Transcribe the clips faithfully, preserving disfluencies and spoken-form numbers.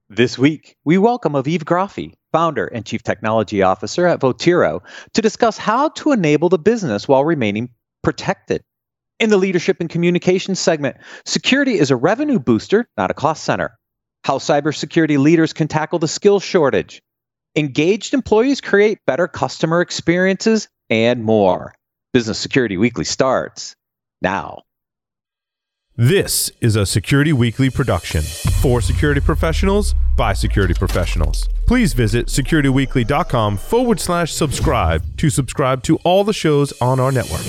This week, we welcome Aviv Grafi, founder and chief technology officer at Votiro, to discuss how to enable the business while remaining protected. In the leadership and communications segment, security is a revenue booster, not a cost center. How cybersecurity leaders can tackle the skills shortage. Engaged employees create better customer experiences, and more. Business Security Weekly starts now. This is a Security Weekly production for security professionals by security professionals. Please visit securityweekly.com forward slash subscribe to subscribe to all the shows on our network.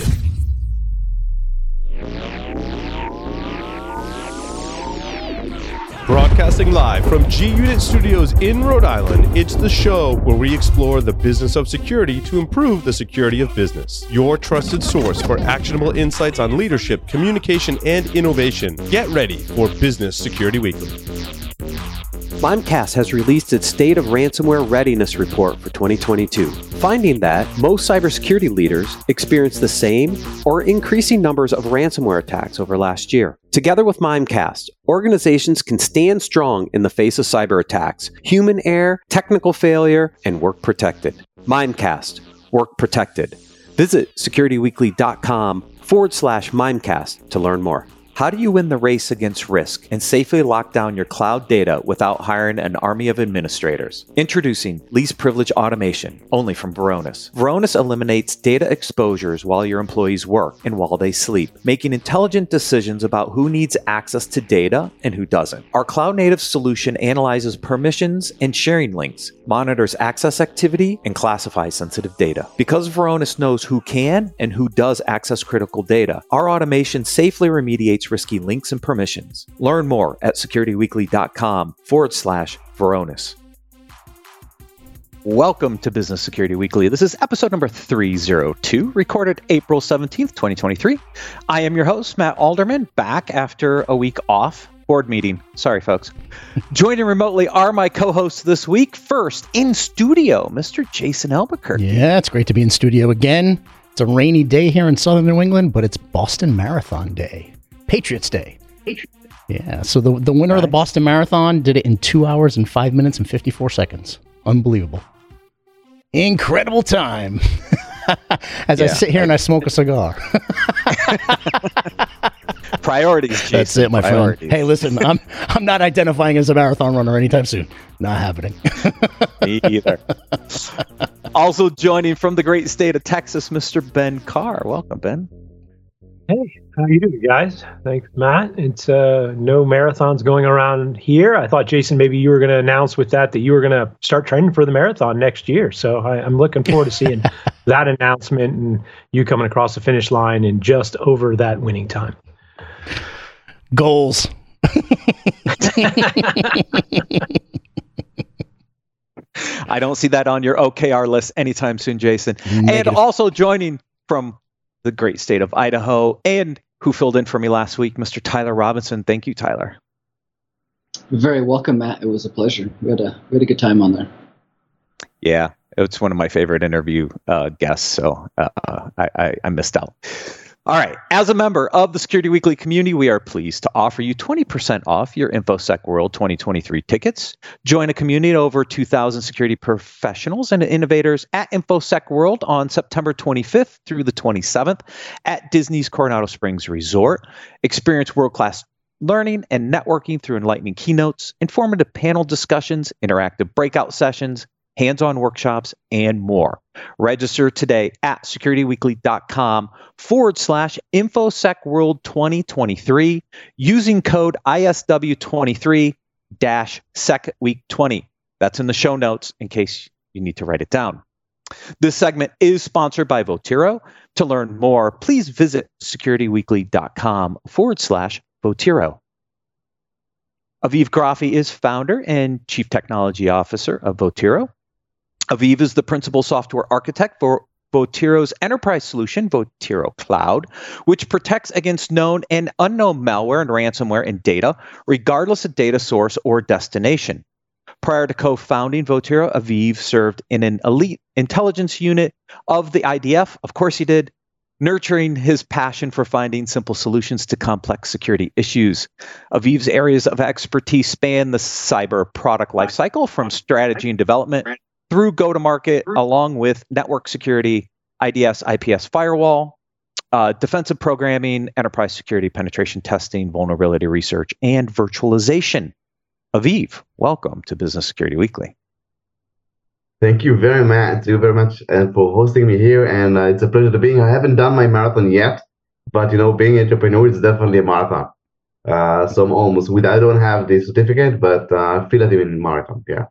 Broadcasting live from G-Unit Studios in Rhode Island, it's the show where we explore the business of security to improve the security of business. Your trusted source for actionable insights on leadership, communication, and innovation. Get ready for Business Security Weekly. Mimecast has released its State of Ransomware Readiness Report for twenty twenty-two, finding that most cybersecurity leaders experienced the same or increasing numbers of ransomware attacks over last year. Together with Mimecast, organizations can stand strong in the face of cyber attacks, human error, technical failure, and work protected. Mimecast, work protected. Visit securityweekly.com forward slash Mimecast to learn more. How do you win the race against risk and safely lock down your cloud data without hiring an army of administrators? Introducing Least Privilege Automation, only from Varonis. Varonis eliminates data exposures while your employees work and while they sleep, making intelligent decisions about who needs access to data and who doesn't. Our cloud-native solution analyzes permissions and sharing links, monitors access activity, and classifies sensitive data. Because Varonis knows who can and who does access critical data, our automation safely remediates risky links and permissions. Learn more at securityweekly.com forward slash Varonis. Welcome to Business Security Weekly. This is episode number three oh two, recorded April seventeenth, twenty twenty-three. I am your host, Matt Alderman, back after a week off. Board meeting. Sorry, folks. Joining remotely are my co-hosts this week. First, in studio, Mister Jason Albuquerque. Yeah, it's great to be in studio again. It's a rainy day here in southern New England, but it's Boston Marathon Day. Patriots Day. Patriots Day. Yeah, so the the winner right. of the Boston Marathon did it in two hours and five minutes and fifty-four seconds. Unbelievable. Incredible time. As yeah. I sit here and I smoke a cigar. Priorities, Jason. That's it, my Priorities. friend. Hey, listen, I'm I'm not identifying as a marathon runner anytime soon. Not happening. Me either. Also joining from the great state of Texas, Mister Ben Carr. Welcome, Ben. Hey, how you doing, guys? Thanks, Matt. It's uh, no marathons going around here. I thought, Jason, maybe you were going to announce with that that you were going to start training for the marathon next year. So I, I'm looking forward to seeing that announcement and you coming across the finish line in just over that winning time. Goals. I don't see that on your O K R list anytime soon, Jason. Negative. And also joining from the great state of Idaho, and who filled in for me last week, Mister Tyler Robinson. Thank you, Tyler. You're very welcome, Matt. It was a pleasure. We had a we had a good time on there. Yeah, it's one of my favorite interview uh, guests, so uh, I, I, I missed out. All right. As a member of the Security Weekly community, we are pleased to offer you twenty percent off your InfoSec World twenty twenty-three tickets. Join a community of over two thousand security professionals and innovators at InfoSec World on September twenty-fifth through the twenty-seventh at Disney's Coronado Springs Resort. Experience world-class learning and networking through enlightening keynotes, informative panel discussions, interactive breakout sessions, hands-on workshops, and more. Register today at securityweekly.com forward slash InfoSec World twenty twenty-three using code I S W twenty-three dash Sec Week twenty. That's in the show notes in case you need to write it down. This segment is sponsored by Votiro. To learn more, please visit securityweekly.com forward slash Votiro. Aviv Grafi is founder and chief technology officer of Votiro. Aviv is the principal software architect for Votiro's enterprise solution, Votiro Cloud, which protects against known and unknown malware and ransomware in data, regardless of data source or destination. Prior to co-founding Votiro, Aviv served in an elite intelligence unit of the I D F. Of course he did. nurturing his passion for finding simple solutions to complex security issues. Aviv's areas of expertise span the cyber product lifecycle from strategy and development through go-to-market, along with network security, I D S, I P S firewall, uh, defensive programming, enterprise security penetration testing, vulnerability research, and virtualization. Aviv, welcome to Business Security Weekly. Thank you very much. Thank you very much uh, for hosting me here, and uh, it's a pleasure to be here. I haven't done my marathon yet, but you know, being an entrepreneur is definitely a marathon. Uh, so I'm almost with. I don't have the certificate, but uh, I feel like I'm in a marathon. Yeah.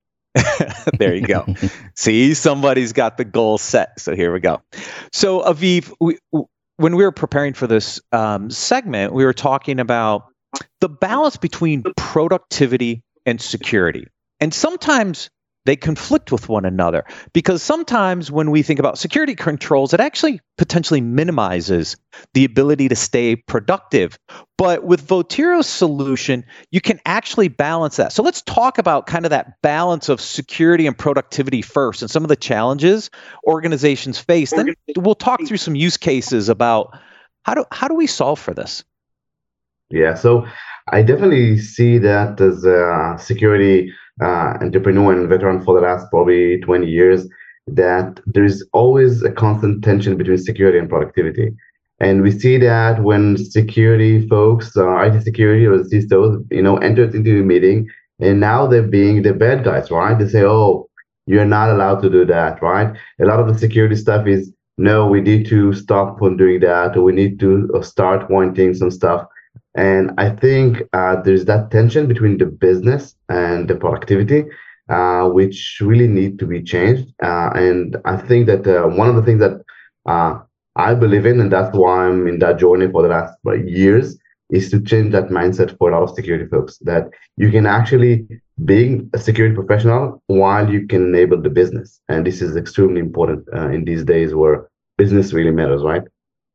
There you go. See, somebody's got the goal set. So here we go. So Aviv, we, when we were preparing for this um, segment, we were talking about the balance between productivity and security, and sometimes they conflict with one another, because sometimes when we think about security controls, it actually potentially minimizes the ability to stay productive. But with Votiro's solution, you can actually balance that. So let's talk about kind of that balance of security and productivity first, and some of the challenges organizations face. Then we'll talk through some use cases about how do how do we solve for this? Yeah, so I definitely see that as a security uh, entrepreneur and veteran for the last probably twenty years, that there is always a constant tension between security and productivity. And we see that when security folks, uh, I T security or C I S Os, you know, entered into a meeting, and now they're being the bad guys, right? They say, oh, you're not allowed to do that, right? A lot of the security stuff is, no, we need to stop from doing that, or we need to start wanting some stuff. And I think uh, there's that tension between the business and the productivity, uh, which really need to be changed. Uh, and I think that uh, one of the things that uh, I believe in, and that's why I'm in that journey for the last uh, years, is to change that mindset for a lot of security folks, that you can actually be a security professional while you can enable the business. And this is extremely important uh, in these days where business really matters, right?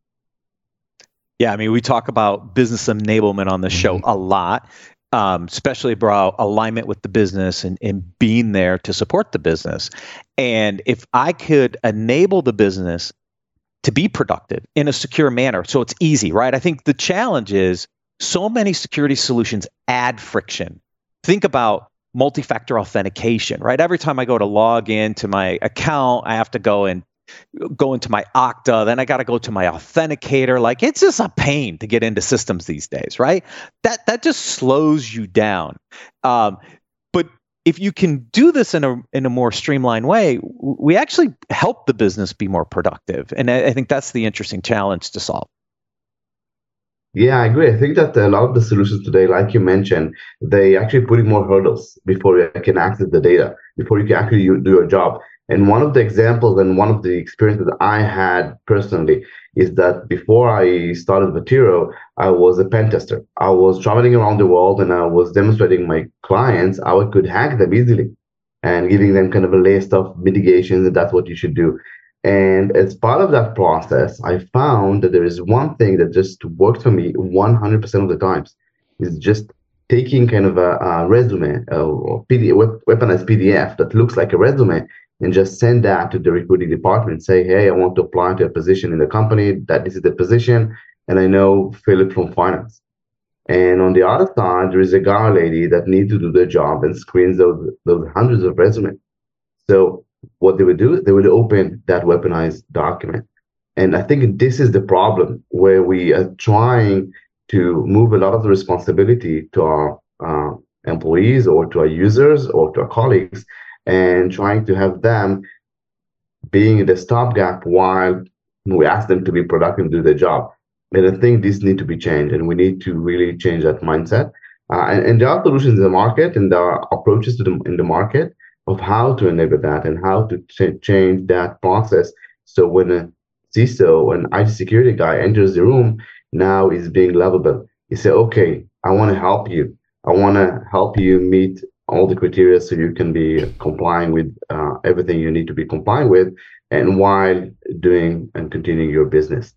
Yeah, I mean, we talk about business enablement on the show a lot, um, especially about alignment with the business and, and being there to support the business. And if I could enable the business to be productive in a secure manner, so it's easy, right? I think the challenge is so many security solutions add friction. Think about multi-factor authentication, right? Every time I go to log into my account, I have to go and go into my Okta, then I got to go to my authenticator. Like, it's just a pain to get into systems these days, right? That that just slows you down. Um, but if you can do this in a in a more streamlined way, we actually help the business be more productive. And I, I think that's the interesting challenge to solve. Yeah, I agree. I think that a lot of the solutions today, like you mentioned, they actually putting more hurdles before you can access the data, before you can actually do your job. And one of the examples and one of the experiences I had personally is that before I started Votiro, I was a pen tester. I was traveling around the world and I was demonstrating my clients how I could hack them easily and giving them kind of a list of mitigations, and that's what you should do. And as part of that process, I found that there is one thing that just worked for me one hundred percent of the times, is just taking kind of a, a resume or P D F, weaponized P D F that looks like a resume, and just send that to the recruiting department. Say, hey, I want to apply to a position in the company, that this is the position, and I know Philip from finance. And on the other side, there is a guy or lady that needs to do their job and screens those, those hundreds of resumes. So what they would do, they would open that weaponized document. And I think this is the problem, where we are trying to move a lot of the responsibility to our uh, employees or to our users or to our colleagues, and trying to have them being the stopgap while we ask them to be productive and do their job. And I think this needs to be changed, and we need to really change that mindset. Uh, and, and there are solutions in the market, and there are approaches to the, in the market of how to enable that and how to ch- change that process. So when a C I S O, an I T security guy enters the room, now is being lovable. You say, okay, I want to help you. I want to help you meet all the criteria so you can be complying with uh, everything you need to be complying with, and while doing and continuing your business.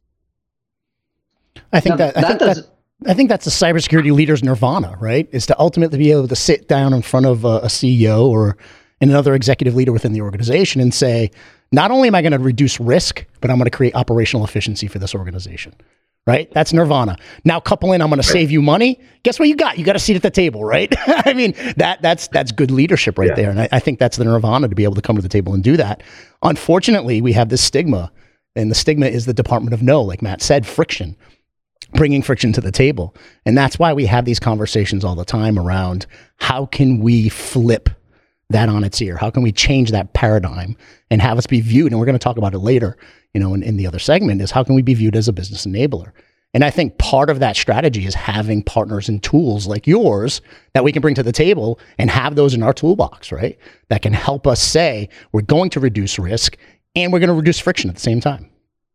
I think now, that, I that think does, that I think that's the cybersecurity leader's nirvana, right? Is to ultimately be able to sit down in front of a, a C E O or and another executive leader within the organization and say, not only am I going to reduce risk, but I'm going to create operational efficiency for this organization. Right? That's nirvana. Now couple in, I'm going to save you money. Guess what you got? You got a seat at the table, right? I mean, that that's that's good leadership right yeah. there. And I, I think that's the nirvana to be able to come to the table and do that. Unfortunately, we have this stigma, and the stigma is the Department of No, like Matt said, friction, bringing friction to the table. And that's why we have these conversations all the time around how can we flip that on its ear? How can we change that paradigm and have us be viewed? And we're going to talk about it later, you know, in, in the other segment, is how can we be viewed as a business enabler? And I think part of that strategy is having partners and tools like yours that we can bring to the table and have those in our toolbox, right? That can help us say, we're going to reduce risk and we're going to reduce friction at the same time.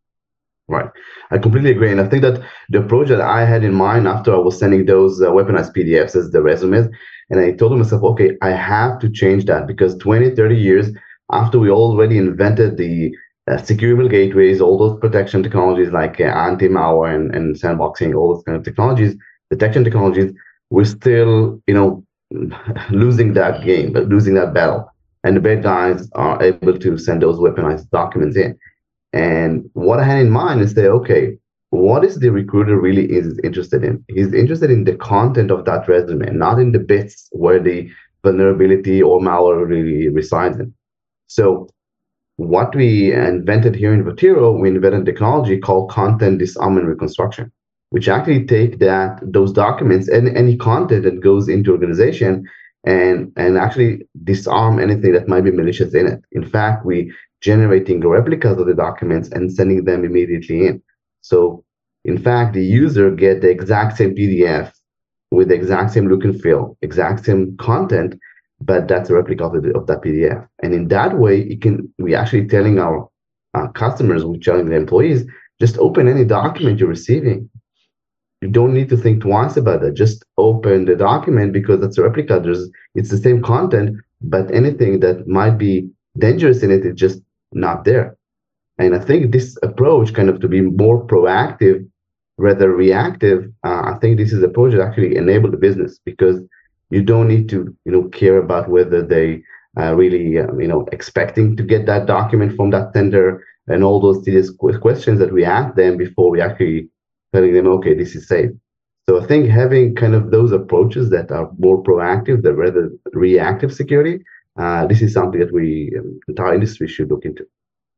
Right. I completely agree. And I think that the approach that I had in mind after I was sending those uh, weaponized P D Fs as the resumes, and I told myself, okay, I have to change that, because twenty, thirty years after we already invented the uh, securable gateways, all those protection technologies like uh, anti-malware and, and sandboxing, all those kind of technologies, detection technologies, we're still, you know, losing that game, but losing that battle. And the bad guys are able to send those weaponized documents in. And what I had in mind is that, okay, what is the recruiter really is interested in? He's interested in the content of that resume, not in the bits where the vulnerability or malware really resides in. So what we invented here in Votiro, we invented technology called content disarm and reconstruction, which actually take that those documents and any content that goes into organization and, and actually disarm anything that might be malicious in it. In fact, we generating replicas of the documents and sending them immediately in. So in fact, the user get the exact same P D F with the exact same look and feel, exact same content, but that's a replica of, the, of that P D F. And in that way, it can we actually telling our uh, customers, we're telling the employees, just open any document you're receiving. You don't need to think twice about that. Just open the document because that's a replica. There's, it's the same content, but anything that might be dangerous in it is just not there. And I think this approach, kind of to be more proactive rather reactive, uh, I think this is an approach that actually enable the business, because you don't need to, you know, care about whether they uh, really, um, you know, expecting to get that document from that sender and all those tedious questions that we ask them before we actually telling them, okay, this is safe. So I think having kind of those approaches that are more proactive, that rather reactive security, uh, this is something that we, um, entire industry should look into.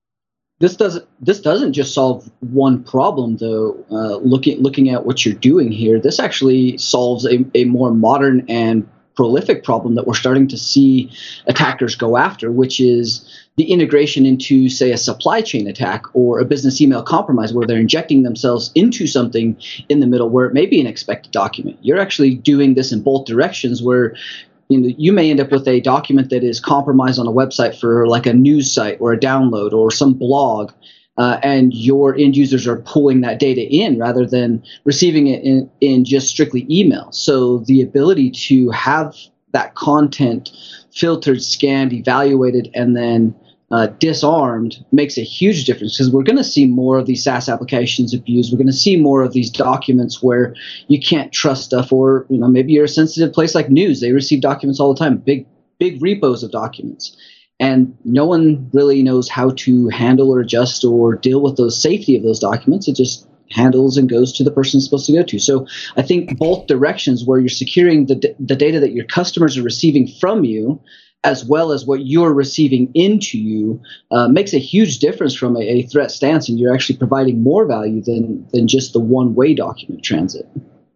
This doesn't this doesn't just solve one problem, though. Uh, looking looking at what you're doing here, this actually solves a, a more modern and prolific problem that we're starting to see attackers go after, which is the integration into, say, a supply chain attack or a business email compromise, where they're injecting themselves into something in the middle where it may be an expected document. You're actually doing this in both directions, where you know, you may end up with a document that is compromised on a website for like a news site or a download or some blog, uh, and your end users are pulling that data in rather than receiving it in, in just strictly email. So the ability to have that content filtered, scanned, evaluated, and then uh, disarmed makes a huge difference, because we're going to see more of these SaaS applications abused. We're going to see more of these documents where you can't trust stuff, or you know maybe you're a sensitive place like news. They receive documents all the time, big big repos of documents, and no one really knows how to handle or adjust or deal with the safety of those documents. It just handles and goes to the person it's supposed to go to. So I think both directions, where you're securing the the data that your customers are receiving from you, as well as what you're receiving into you, uh, makes a huge difference from a, a threat stance, and you're actually providing more value than than just the one-way document transit.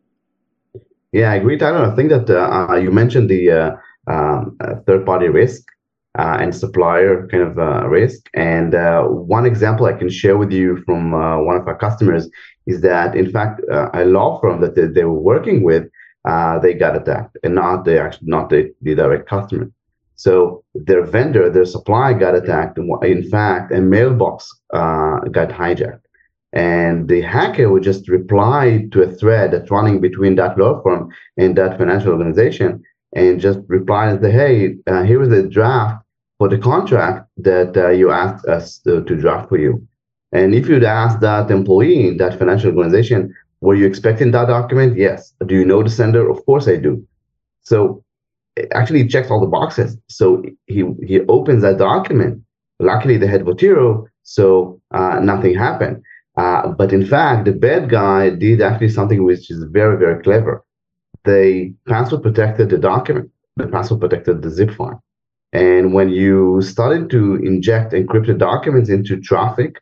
Yeah, I agree, Tyler. I think that uh, you mentioned the uh, um, uh, third-party risk uh, and supplier kind of uh, risk. And uh, one example I can share with you from uh, one of our customers is that, in fact, uh, a law firm that they, they were working with, uh, they got attacked, and not the actually not the, the direct customer. So their vendor, their supplier got attacked. In fact, a mailbox uh, got hijacked. And the hacker would just reply to a thread that's running between that law firm and that financial organization, and just reply and say, hey, uh, here is the draft for the contract that uh, you asked us to, to draft for you. And if you'd ask that employee in that financial organization, were you expecting that document? Yes. Do you know the sender? Of course I do. So actually checks all the boxes. So he he opens that document. Luckily, they had Votiro, so uh, nothing happened. Uh, but in fact, the bad guy did actually something which is very, very clever. They password protected the document. They password protected the zip file. And when you started to inject encrypted documents into traffic,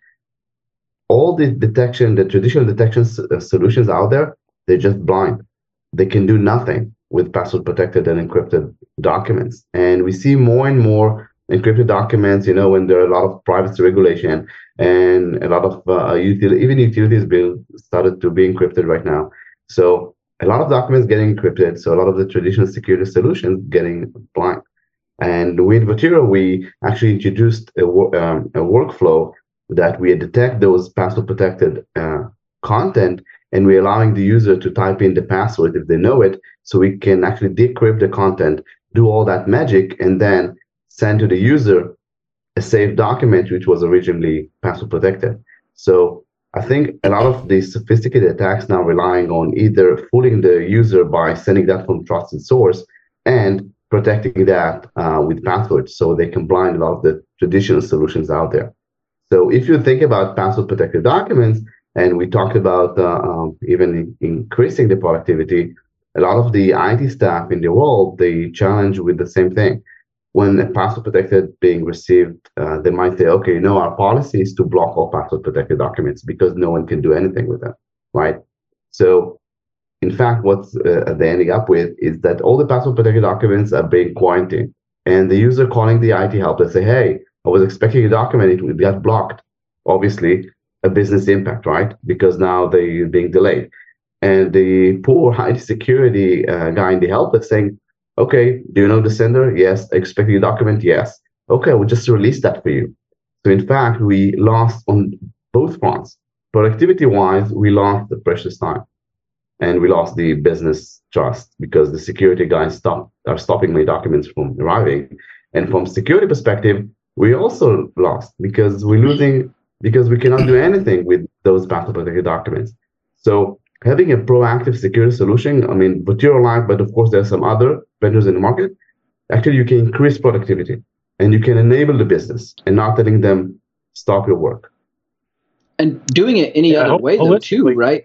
all the detection, the traditional detection s- uh, solutions out there, they're just blind. They can do nothing with password protected and encrypted documents. And we see more and more encrypted documents, you know, when there are a lot of privacy regulation and a lot of uh, util- even utilities being started to be encrypted right now. So a lot of documents getting encrypted. So a lot of the traditional security solutions getting blind. And with Votiro, we actually introduced a, um, a workflow that we detect those password protected uh, content, and we're allowing the user to type in the password if they know it, so we can actually decrypt the content, do all that magic, and then send to the user a saved document which was originally password protected. So I think a lot of these sophisticated attacks now relying on either fooling the user by sending that from trusted source and protecting that uh, with passwords, so they can blind a lot of the traditional solutions out there. So if you think about password protected documents, and we talked about uh, um, even increasing the productivity, a lot of the I T staff in the world, they challenge with the same thing. When a password protected being received, uh, they might say, okay, you know, our policy is to block all password protected documents because no one can do anything with them, right? So in fact, what uh, they're ending up with is that all the password protected documents are being quarantined, and the user calling the I T help, they say, hey, I was expecting a document, it got blocked. Obviously, a business impact, right? Because now they're being delayed. And the poor I T security uh, guy in the help is saying, okay, do you know the sender? Yes. Expecting a document? Yes. Okay, we'll just release that for you. So in fact, we lost on both fronts. Productivity-wise, we lost the precious time, and we lost the business trust because the security guys stop, are stopping my documents from arriving. And from security perspective, we also lost because we're losing because we cannot do anything with those password protected documents. So having a proactive security solution, I mean, Votiro-like, but of course there are some other vendors in the market. Actually, you can increase productivity and you can enable the business and not letting them stop your work. And doing it any Yeah, other way, though, too, holistically- right?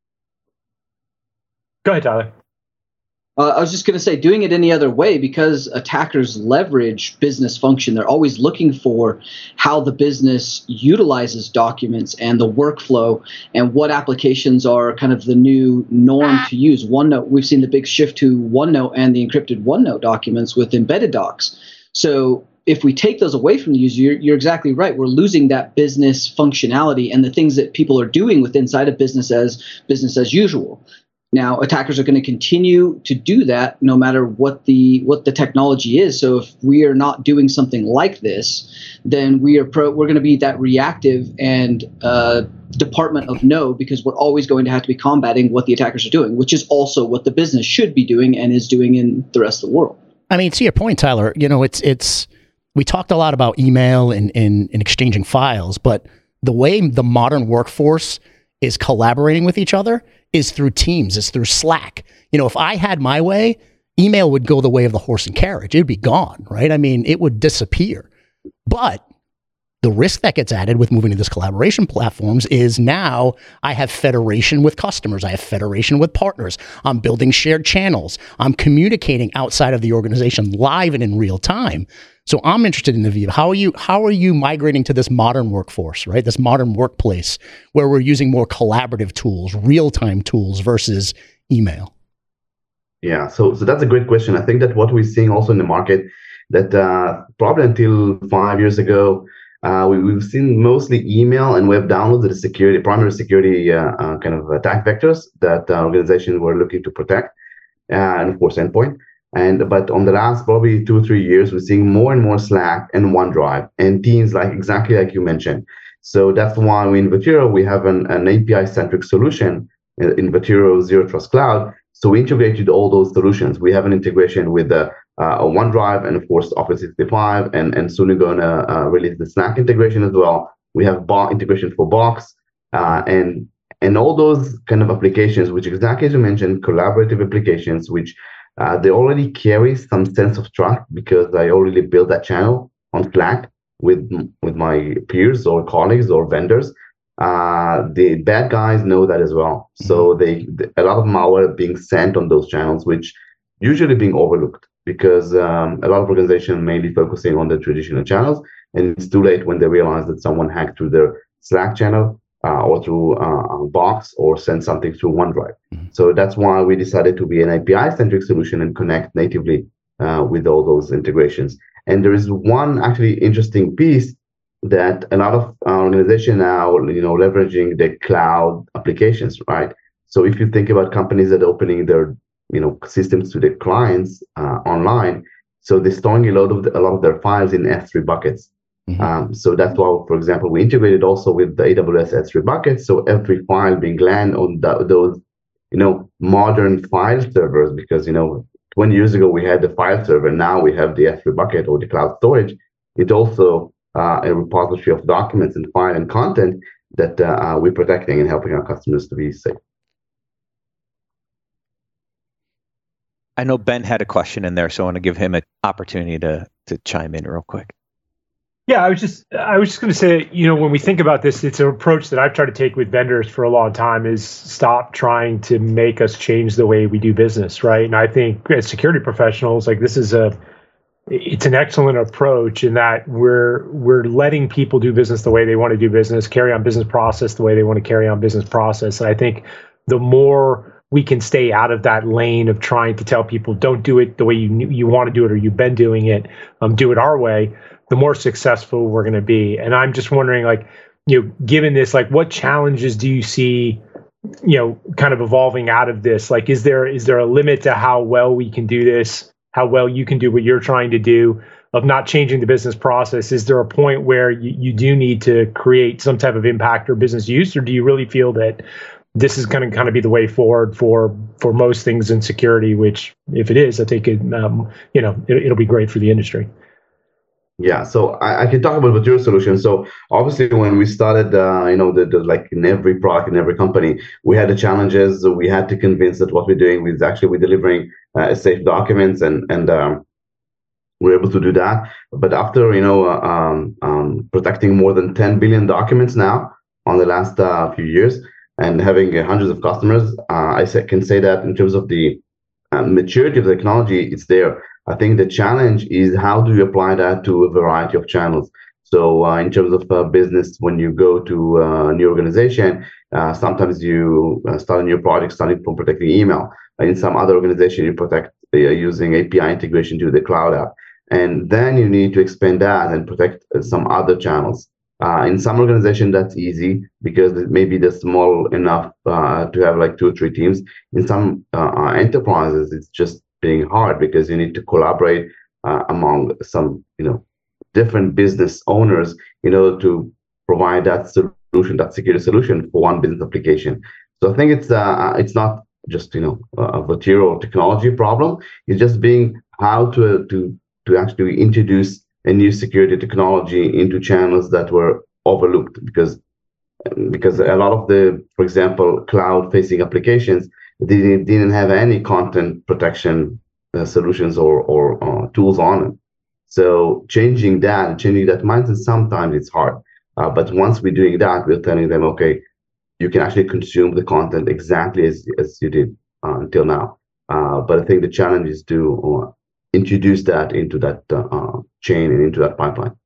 Go ahead, Tyler. Uh, I was just going to say, doing it any other way, because attackers leverage business function. They're always looking for how the business utilizes documents and the workflow and what applications are kind of the new norm to use. OneNote, we've seen the big shift to OneNote and the encrypted OneNote documents with embedded docs. So if we take those away from the user, you're, you're exactly right. We're losing that business functionality and the things that people are doing with inside of business as business as usual. Now, attackers are going to continue to do that no matter what the what the technology is. So if we are not doing something like this, then we are pro, we're going to be that reactive and uh, department of no, because we're always going to have to be combating what the attackers are doing, which is also what the business should be doing and is doing in the rest of the world. I mean, to your point, Tyler, you know, it's it's we talked a lot about email and, and, and exchanging files, but the way the modern workforce is collaborating with each other is through Teams, it's through Slack. You know, if I had my way, email would go the way of the horse and carriage. It'd be gone, right? I mean, it would disappear. But the risk that gets added with moving to this collaboration platforms is now I have federation with customers. I have federation with partners. I'm building shared channels. I'm communicating outside of the organization live and in real time. So I'm interested in the view. How are you, how are you migrating to this modern workforce, right? This modern workplace where we're using more collaborative tools, real-time tools versus email? Yeah, so so that's a great question. I think that what we're seeing also in the market, that uh, probably until five years ago, uh, we, we've seen mostly email and web downloads as security, primary security uh, uh, kind of attack vectors that uh, organizations were looking to protect, uh, and of course endpoint. And but on the last probably two or three years, we're seeing more and more Slack and OneDrive and Teams, like exactly like you mentioned. So that's why we in Votiro we have an, an A P I-centric solution in Votiro Zero Trust Cloud. So we integrated all those solutions. We have an integration with the uh, OneDrive and of course Office sixty-five, and and soon we're going to uh, release the Slack integration as well. We have Box integration for Box, uh, and and all those kind of applications, which exactly as you mentioned, collaborative applications, which uh, they already carry some sense of trust because I already built that channel on Slack with with my peers or colleagues or vendors. Uh, the bad guys know that as well. So they, a lot of malware being sent on those channels, which usually being overlooked because um, a lot of organizations mainly focusing on the traditional channels, and it's too late when they realize that someone hacked through their Slack channel uh, or through uh, a box or send something through OneDrive. Mm-hmm. So that's why we decided to be an A P I-centric solution and connect natively uh, with all those integrations. And there is one actually interesting piece that a lot of uh, organizations now, you know, leveraging the cloud applications, right? So if you think about companies that are opening their, you know, systems to their clients uh, online, so they're storing a lot of the, a lot of their files in S three buckets. Mm-hmm. Um, so that's why, for example, we integrated also with the A W S S three buckets. So every file being land on the, those, you know, modern file servers, because, you know, twenty years ago we had the file server. Now we have the S three bucket or the cloud storage. It also Uh, a repository of documents and file and content that uh, uh, we're protecting and helping our customers to be safe. I know Ben had a question in there, so I want to give him an opportunity to to chime in real quick. Yeah, I was just I was just going to say, you know, when we think about this, it's an approach that I've tried to take with vendors for a long time is stop trying to make us change the way we do business, right? And I think as security professionals, like this is a it's an excellent approach in that we're we're letting people do business the way they want to do business, carry on business process the way they want to carry on business process. And I think the more we can stay out of that lane of trying to tell people don't do it the way you you want to do it or you've been doing it, um, do it our way, the more successful we're going to be. And I'm just wondering, like, you know, given this, like, what challenges do you see, you know, kind of evolving out of this? Like, is there is there a limit to how well we can do this? How well you can do what you're trying to do of not changing the business process? Is there a point where you, you do need to create some type of impact or business use, or do you really feel that this is going to kind of be the way forward for for most things in security? Which, if it is, I think it, um, you know, it, it'll be great for the industry. Yeah, so I, I can talk about what your solution. So obviously, when we started, uh, you know, the, the, like in every product in every company, we had the challenges. We had to convince that what we're doing is actually we're delivering uh, safe documents, and and um, we're able to do that. But after, you know, uh, um, um, protecting more than ten billion documents now on the last uh, few years, and having uh, hundreds of customers, uh, I say, can say that in terms of the uh, maturity of the technology, it's there. I think the challenge is how do you apply that to a variety of channels. So uh, in terms of uh, business, when you go to uh, a new organization, uh, sometimes you uh, start a new project starting from protecting email. In some other organization, you protect uh, using A P I integration to the cloud app. And then you need to expand that and protect uh, some other channels. Uh, in some organization, that's easy because maybe they're small enough uh, to have like two or three teams. In some uh, enterprises, it's just being hard because you need to collaborate uh, among some, you know, different business owners in order to provide that solution, that security solution for one business application. So I think it's uh, it's not just, you know, a material technology problem. It's just being how to to to actually introduce a new security technology into channels that were overlooked because because a lot of the, for example, cloud-facing applications, they didn't have any content protection uh, solutions or or uh, tools on it. So changing that, changing that mindset, sometimes it's hard. Uh, but once we're doing that, we're telling them, okay, you can actually consume the content exactly as, as you did uh, until now. Uh, but I think the challenge is to uh, introduce that into that uh, uh, chain and into that pipeline.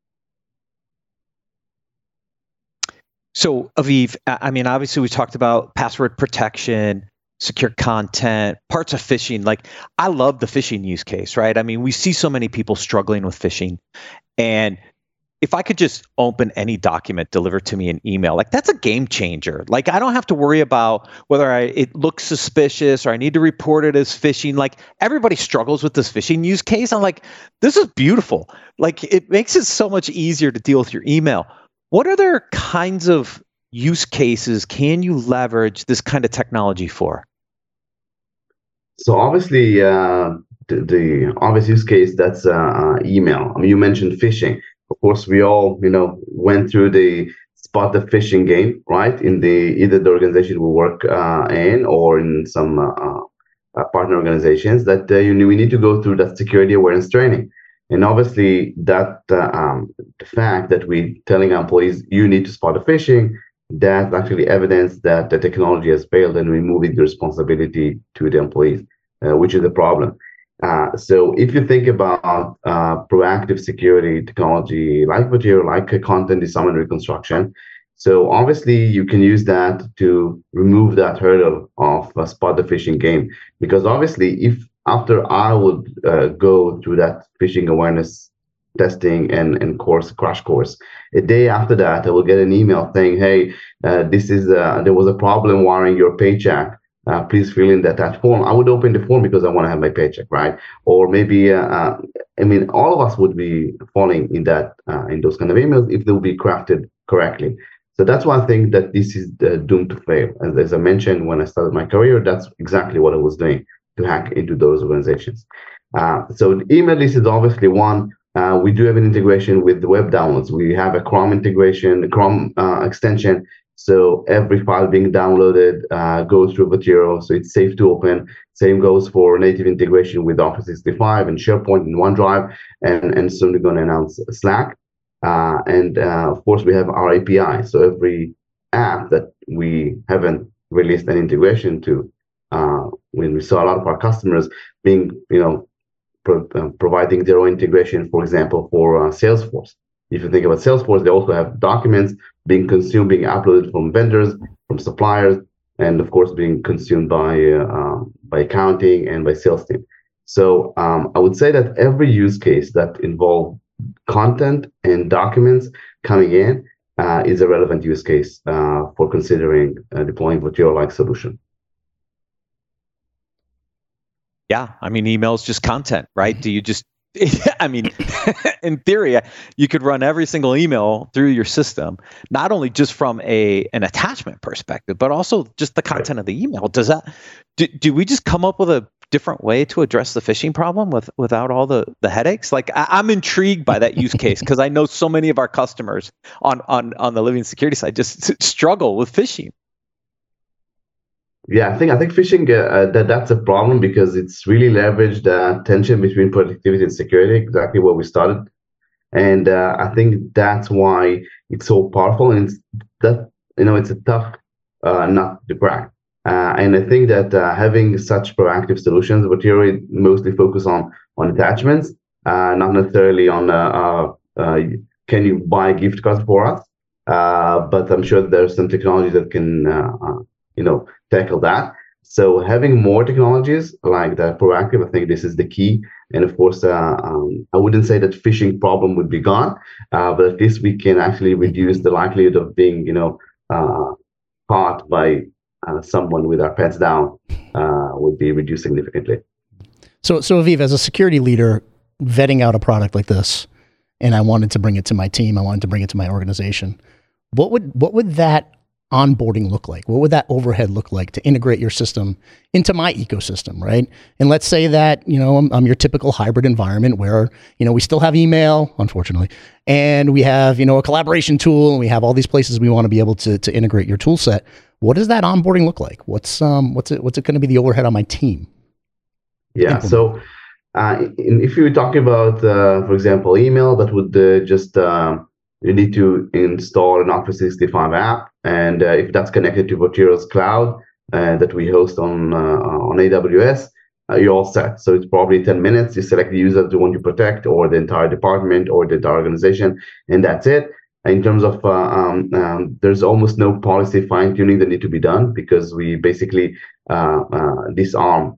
So, Aviv, I mean, obviously we talked about password protection, secure content, parts of phishing. Like, I love the phishing use case, right? I mean, we see so many people struggling with phishing. And if I could just open any document delivered to me in email, like that's a game changer. Like, I don't have to worry about whether I, it looks suspicious or I need to report it as phishing. Like, everybody struggles with this phishing use case. I'm like, this is beautiful. Like, it makes it so much easier to deal with your email. What other kinds of use cases can you leverage this kind of technology for? So obviously, uh, the, the obvious use case, that's uh, email. I mean, you mentioned phishing. Of course, we all, you know, went through the spot the phishing game, right? In the either the organization we work uh, in or in some uh, uh, partner organizations that uh, you, we need to go through that security awareness training. And obviously, that uh, um, the fact that we're telling our employees you need to spot the phishing, that's actually evidence that the technology has failed, and we're moving the responsibility to the employees, uh, which is the problem. Uh, so if you think about uh, proactive security technology like Votiro, like uh, content design and reconstruction, so obviously you can use that to remove that hurdle of uh, spot the phishing game. Because obviously, if after I would uh, go through that phishing awareness testing and, and course, crash course, a day after that, I will get an email saying, hey, uh, this is uh, there was a problem wiring your paycheck. Uh, please fill in that, that form. I would open the form because I want to have my paycheck, right? Or maybe, uh, uh, I mean, all of us would be falling in that, uh, in those kind of emails if they will be crafted correctly. So that's why I think that this is uh, doomed to fail. As, as I mentioned, when I started my career, that's exactly what I was doing, to hack into those organizations. Uh, so the email list is obviously one. Uh, we do have an integration with the web downloads. We have a Chrome integration, a Chrome uh, extension. So every file being downloaded uh, goes through Votiro, so it's safe to open. Same goes for native integration with Office sixty-five and SharePoint and OneDrive, and, and soon we're going to announce Slack. Uh, and uh, of course, we have our A P I. So every app that we haven't released an integration to, uh, when we saw a lot of our customers being, you know, pro- uh, providing their own integration, for example, for uh, Salesforce. If you think about Salesforce, they also have documents being consumed, being uploaded from vendors, from suppliers, and of course being consumed by uh, um, by accounting and by sales team. So um, I would say that every use case that involves content and documents coming in uh, is a relevant use case uh, for considering uh, deploying Votiro-like solution. Yeah, I mean, email is just content, right? Do you just I mean, in theory, you could run every single email through your system, not only just from a an attachment perspective, but also just the content of the email. Does that do, do we just come up with a different way to address the phishing problem with without all the, the headaches? Like, I, I'm intrigued by that use case because I know so many of our customers on on on the Living Security side just struggle with phishing. Yeah, I think I think phishing uh, that that's a problem because it's really leveraged the uh, tension between productivity and security, exactly where we started, and uh, I think that's why it's so powerful, and it's that you know it's a tough uh, nut to crack. Uh, and I think that uh, having such proactive solutions, but here we mostly focus on on attachments, uh, not necessarily on uh, uh, uh, can you buy a gift card for us, uh, but I'm sure there's some technology that can uh, uh, you know tackle that. So having more technologies like that proactive, I think this is the key. And of course, uh, um, I wouldn't say that phishing problem would be gone, uh, but at least we can actually reduce the likelihood of being, you know, uh, caught by uh, someone with our pants down uh, would be reduced significantly. So, so Aviv, as a security leader, vetting out a product like this, and I wanted to bring it to my team, I wanted to bring it to my organization. What would what would that onboarding look like? What would that overhead look like to integrate your system into my ecosystem, right? And let's say that, you know, I'm, I'm your typical hybrid environment where, you know, we still have email, unfortunately, and we have, you know, a collaboration tool, and we have all these places we want to be able to to integrate your tool set. What does that onboarding look like? What's um what's it what's it going to be the overhead on my team? Yeah, so uh, if you were talking about, uh, for example, email, that would uh, just uh, you need to install an Office sixty-five app, and uh, if that's connected to Votiro's cloud uh, that we host on uh, on A W S, uh, you're all set. So it's probably ten minutes. You select the user that you want to protect, or the entire department, or the entire organization, and that's it. In terms of, uh, um, um, there's almost no policy fine tuning that need to be done because we basically uh, uh, disarm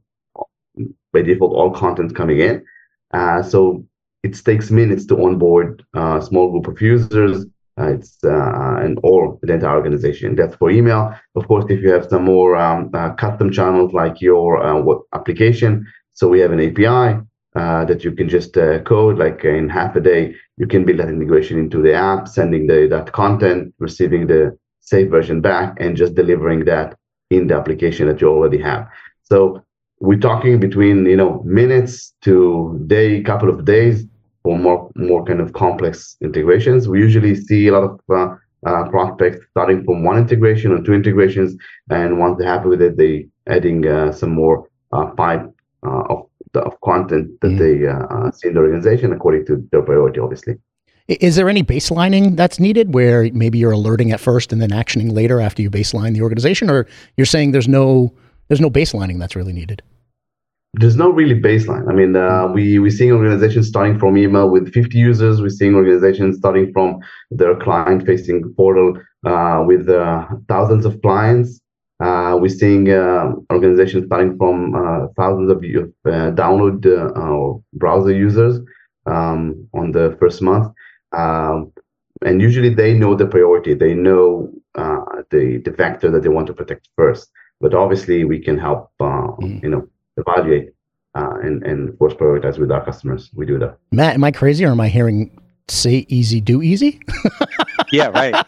by default all content coming in. Uh, so it takes minutes to onboard a small group of users. Uh, it's uh, and or the entire organization. That's for email. Of course, if you have some more um, uh, custom channels like your uh, what application, so we have an A P I uh, that you can just uh, code. Like in half a day, you can build that integration into the app, sending the that content, receiving the safe version back, and just delivering that in the application that you already have. So we're talking between you know minutes to day, couple of days. For more more kind of complex integrations. We usually see a lot of uh, uh, prospects starting from one integration or two integrations, and once they're happy with it, they adding uh, some more uh, pipe uh, of the, of content that Mm. they uh, see in the organization according to their priority, obviously. I- Is there any baselining that's needed where maybe you're alerting at first and then actioning later after you baseline the organization, or you're saying there's no there's no baselining that's really needed? There's no really baseline. I mean, uh, we we're seeing organizations starting from email with fifty users. We're seeing organizations starting from their client-facing portal uh, with uh, thousands of clients. Uh, we're seeing uh, organizations starting from uh, thousands of uh, download uh, uh, browser users um, on the first month. Um, and usually they know the priority. They know uh, the, the vector that they want to protect first. But obviously, we can help, uh, Mm. you know, evaluate uh, and, and of course prioritize with our customers. We do that. Matt, am I crazy or am I hearing say easy, do easy? Yeah, right.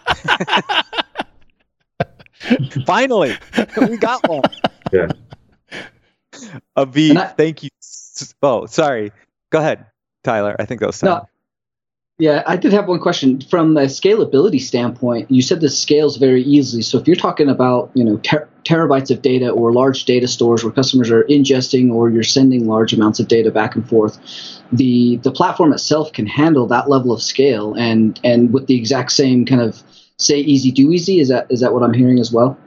Finally, we got one. Yeah. Aviv, And I- thank you. S- Oh, sorry. Go ahead, Tyler. I think that was Tyler. No, yeah, I did have one question. From a scalability standpoint, you said this scales very easily. So if you're talking about, you know, ter- terabytes of data or large data stores where customers are ingesting or you're sending large amounts of data back and forth, the the platform itself can handle that level of scale and and with the exact same kind of say easy do easy. Is that is that what I'm hearing as well?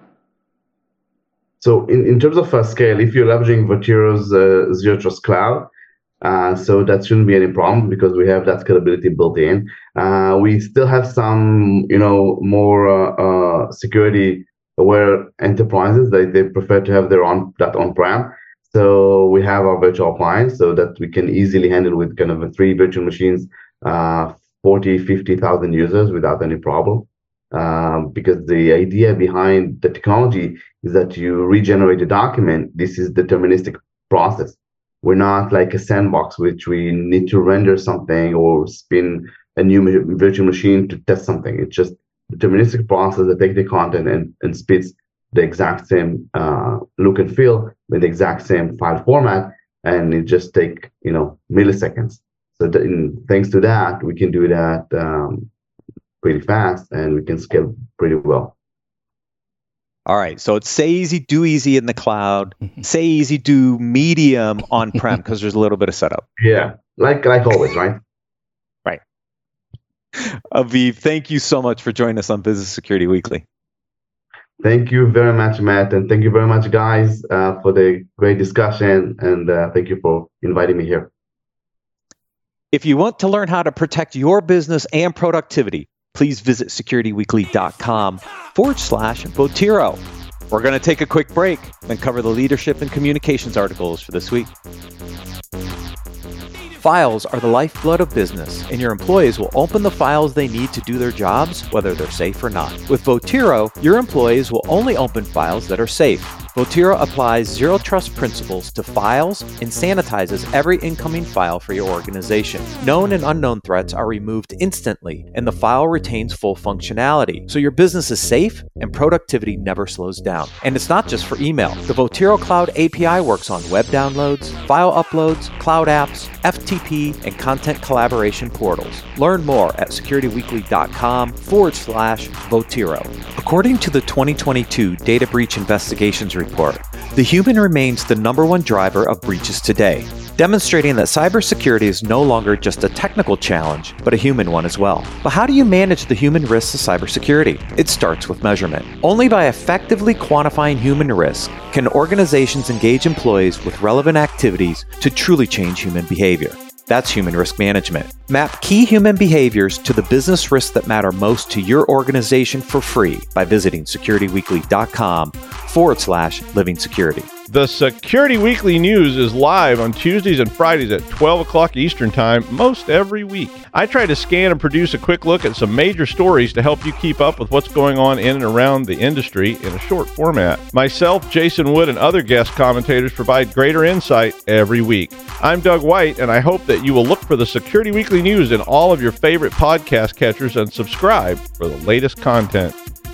So in, in terms of uh, scale, if you're leveraging Votiro's uh, Zero Trust Cloud, uh, so that shouldn't be any problem because we have that scalability built in. Uh, we still have some, you know, more uh, uh, security-aware enterprises that they prefer to have their on that on-prem. So we have our virtual appliance so that we can easily handle with kind of a three virtual machines, uh, forty, fifty thousand users without any problem. Um, because the idea behind the technology is that you regenerate a document. This is deterministic process. We're not like a sandbox, which we need to render something or spin a new ma- virtual machine to test something. It's just deterministic process that takes the content and, and spits the exact same uh, look and feel with the exact same file format, and it just take you know milliseconds. So the, in, thanks to that, we can do that um, pretty fast, and we can scale pretty well. All right. So it's say easy, do easy in the cloud. Say easy, do medium on-prem because there's a little bit of setup. Yeah, like like always, right? Right. Aviv, thank you so much for joining us on Business Security Weekly. Thank you very much, Matt, and thank you very much, guys, uh, for the great discussion, and uh, thank you for inviting me here. If you want to learn how to protect your business and productivity, please visit securityweekly.com forward slash Votiro. We're going to take a quick break, then cover the leadership and communications articles for this week. Files are the lifeblood of business, and your employees will open the files they need to do their jobs, whether they're safe or not. With Votiro, your employees will only open files that are safe. Votiro applies zero trust principles to files and sanitizes every incoming file for your organization. Known and unknown threats are removed instantly, and the file retains full functionality, so your business is safe and productivity never slows down. And it's not just for email. The Votiro Cloud A P I works on web downloads, file uploads, cloud apps, F T P, and content collaboration portals. Learn more at securityweekly.com forward slash Votiro. According to the twenty twenty-two Data Breach Investigations Report, the human remains the number one driver of breaches today, demonstrating that cybersecurity is no longer just a technical challenge, but a human one as well. But how do you manage the human risks of cybersecurity? It starts with measurement. Only by effectively quantifying human risk can organizations engage employees with relevant activities to truly change human behavior. That's human risk management. Map key human behaviors to the business risks that matter most to your organization for free by visiting securityweekly.com forward slash living security. The Security Weekly News is live on Tuesdays and Fridays at twelve o'clock Eastern Time most every week. I try to scan and produce a quick look at some major stories to help you keep up with what's going on in and around the industry in a short format. Myself, Jason Wood, and other guest commentators provide greater insight every week. I'm Doug White, and I hope that you will look for the Security Weekly News in all of your favorite podcast catchers and subscribe for the latest content.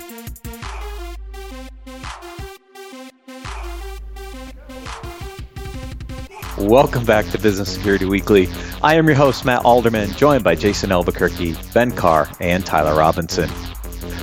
Welcome back to Business Security Weekly. I am your host, Matt Alderman, joined by Jason Albuquerque, Ben Carr, and Tyler Robinson.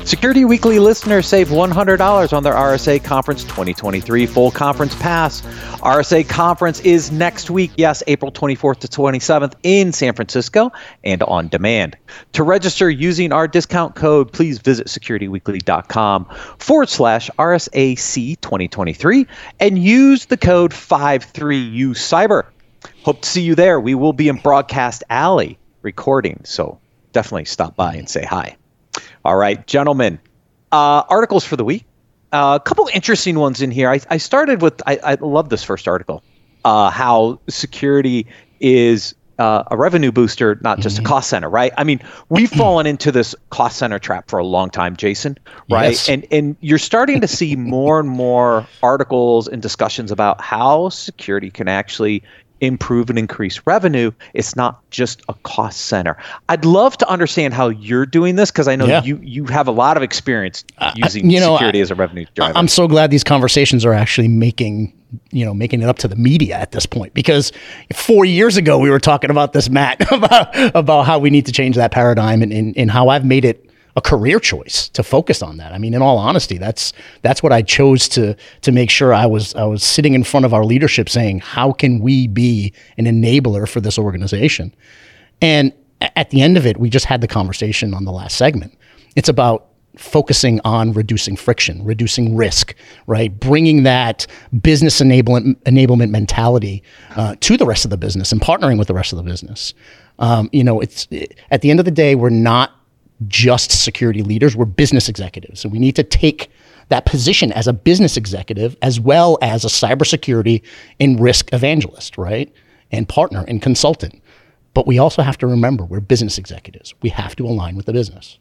Security Weekly listeners save one hundred dollars on their R S A Conference twenty twenty-three full conference pass. R S A Conference is next week, yes, April twenty-fourth to twenty-seventh in San Francisco and on demand. To register using our discount code, please visit securityweekly.com forward slash RSAC 2023 and use the code five three U Cyber. Hope to see you there. We will be in Broadcast Alley recording, so definitely stop by and say hi. All right, gentlemen, uh, articles for the week. Uh, a couple interesting ones in here. I, I started with, I, I love this first article, uh, how security is uh, a revenue booster, not just mm-hmm. a cost center, right? I mean, we've fallen into this cost center trap for a long time, Jason, right? Yes. And and you're starting to see more and more articles and discussions about how security can actually improve and increase revenue. It's not just a cost center. I'd love to understand how you're doing this, because I know yeah. you you have a lot of experience using uh, you know, security I, as a revenue driver. I'm so glad these conversations are actually making, you know, making it up to the media at this point, because four years ago we were talking about this, Matt, about about how we need to change that paradigm, and, and, and how I've made it a career choice to focus on that. I mean, in all honesty, that's that's what I chose to to make sure I was I was sitting in front of our leadership saying, how can we be an enabler for this organization? And at the end of it, we just had the conversation on the last segment. It's about focusing on reducing friction, reducing risk, right? Bringing that business enablement enablement mentality uh, to the rest of the business and partnering with the rest of the business. Um, you know, it's it, at the end of the day, we're not just security leaders, we're business executives. And we need to take that position as a business executive as well as a cybersecurity and risk evangelist, right? And partner and consultant. But we also have to remember we're business executives. We have to align with the business.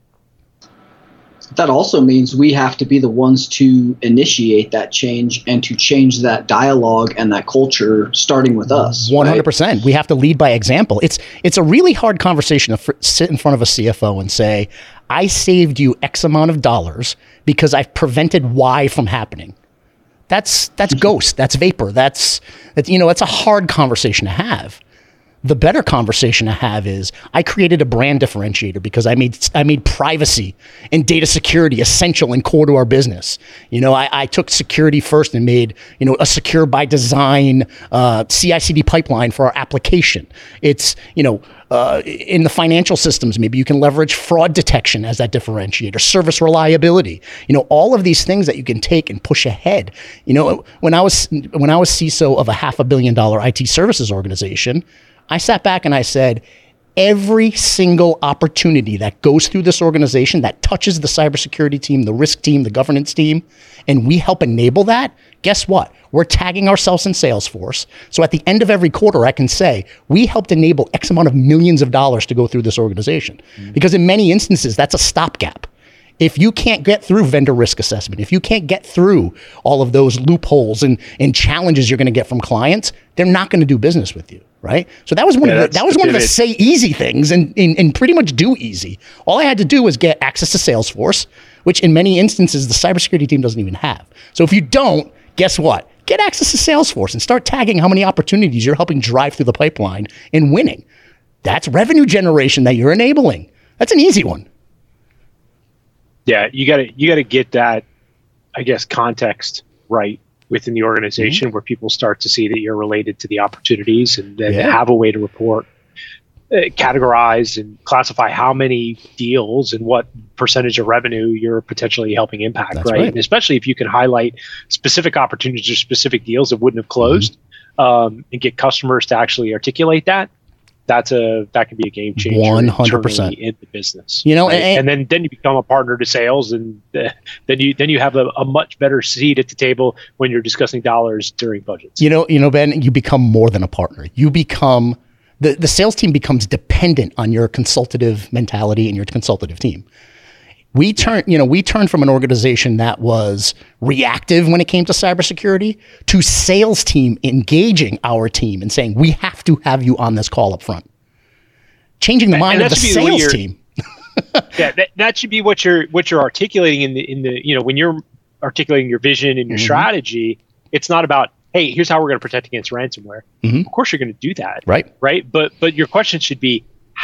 That also means we have to be the ones to initiate that change and to change that dialogue and that culture, starting with us. one hundred percent. Right? We have to lead by example. It's it's a really hard conversation to f- sit in front of a C F O and say, I saved you X amount of dollars because I've prevented Y from happening. That's that's ghost. That's vapor. That's, that's you know, that's a hard conversation to have. The better conversation to have is, I created a brand differentiator because I made I made privacy and data security essential and core to our business. You know, I, I took security first and made, you know, a secure by design uh, C I C D pipeline for our application. It's, you know, uh, in the financial systems, maybe you can leverage fraud detection as that differentiator, service reliability. You know, all of these things that you can take and push ahead. You know, when I was when I was C I S O of a half a billion dollar I T services organization, I sat back and I said, every single opportunity that goes through this organization that touches the cybersecurity team, the risk team, the governance team, and we help enable that, guess what? We're tagging ourselves in Salesforce. So at the end of every quarter, I can say, we helped enable X amount of millions of dollars to go through this organization. Mm-hmm. Because in many instances, that's a stopgap. If you can't get through vendor risk assessment, if you can't get through all of those loopholes and, and challenges you're going to get from clients, they're not going to do business with you, right? So that was one yeah, of the, that was one of the say easy things and, and and pretty much do easy. All I had to do was get access to Salesforce, which in many instances the cybersecurity team doesn't even have. So if you don't, guess what? Get access to Salesforce and start tagging how many opportunities you're helping drive through the pipeline and winning. That's revenue generation that you're enabling. That's an easy one. Yeah, you gotta you gotta get that, I guess, context right within the organization mm-hmm. where people start to see that you're related to the opportunities, and then yeah. have a way to report, uh, categorize, and classify how many deals and what percentage of revenue you're potentially helping impact. Right? right, and especially if you can highlight specific opportunities or specific deals that wouldn't have closed, mm-hmm. um, and get customers to actually articulate that. That's a that can be a game changer. One hundred percent in the business, you know, right? and, and then then you become a partner to sales, and uh, then you then you have a, a much better seat at the table when you're discussing dollars during budgets. You know, you know, Ben, you become more than a partner. You become the the sales team becomes dependent on your consultative mentality and your consultative team. We turn, you know, we turned from an organization that was reactive when it came to cybersecurity to sales team engaging our team and saying, we have to have you on this call up front. Changing the mind of the sales the team. yeah, that, that should be what you're what you're articulating in the in the you know when you're articulating your vision and your mm-hmm. strategy. It's not about, hey, here's how we're going to protect against ransomware. Mm-hmm. Of course, you're going to do that, right? Right, but but your question should be,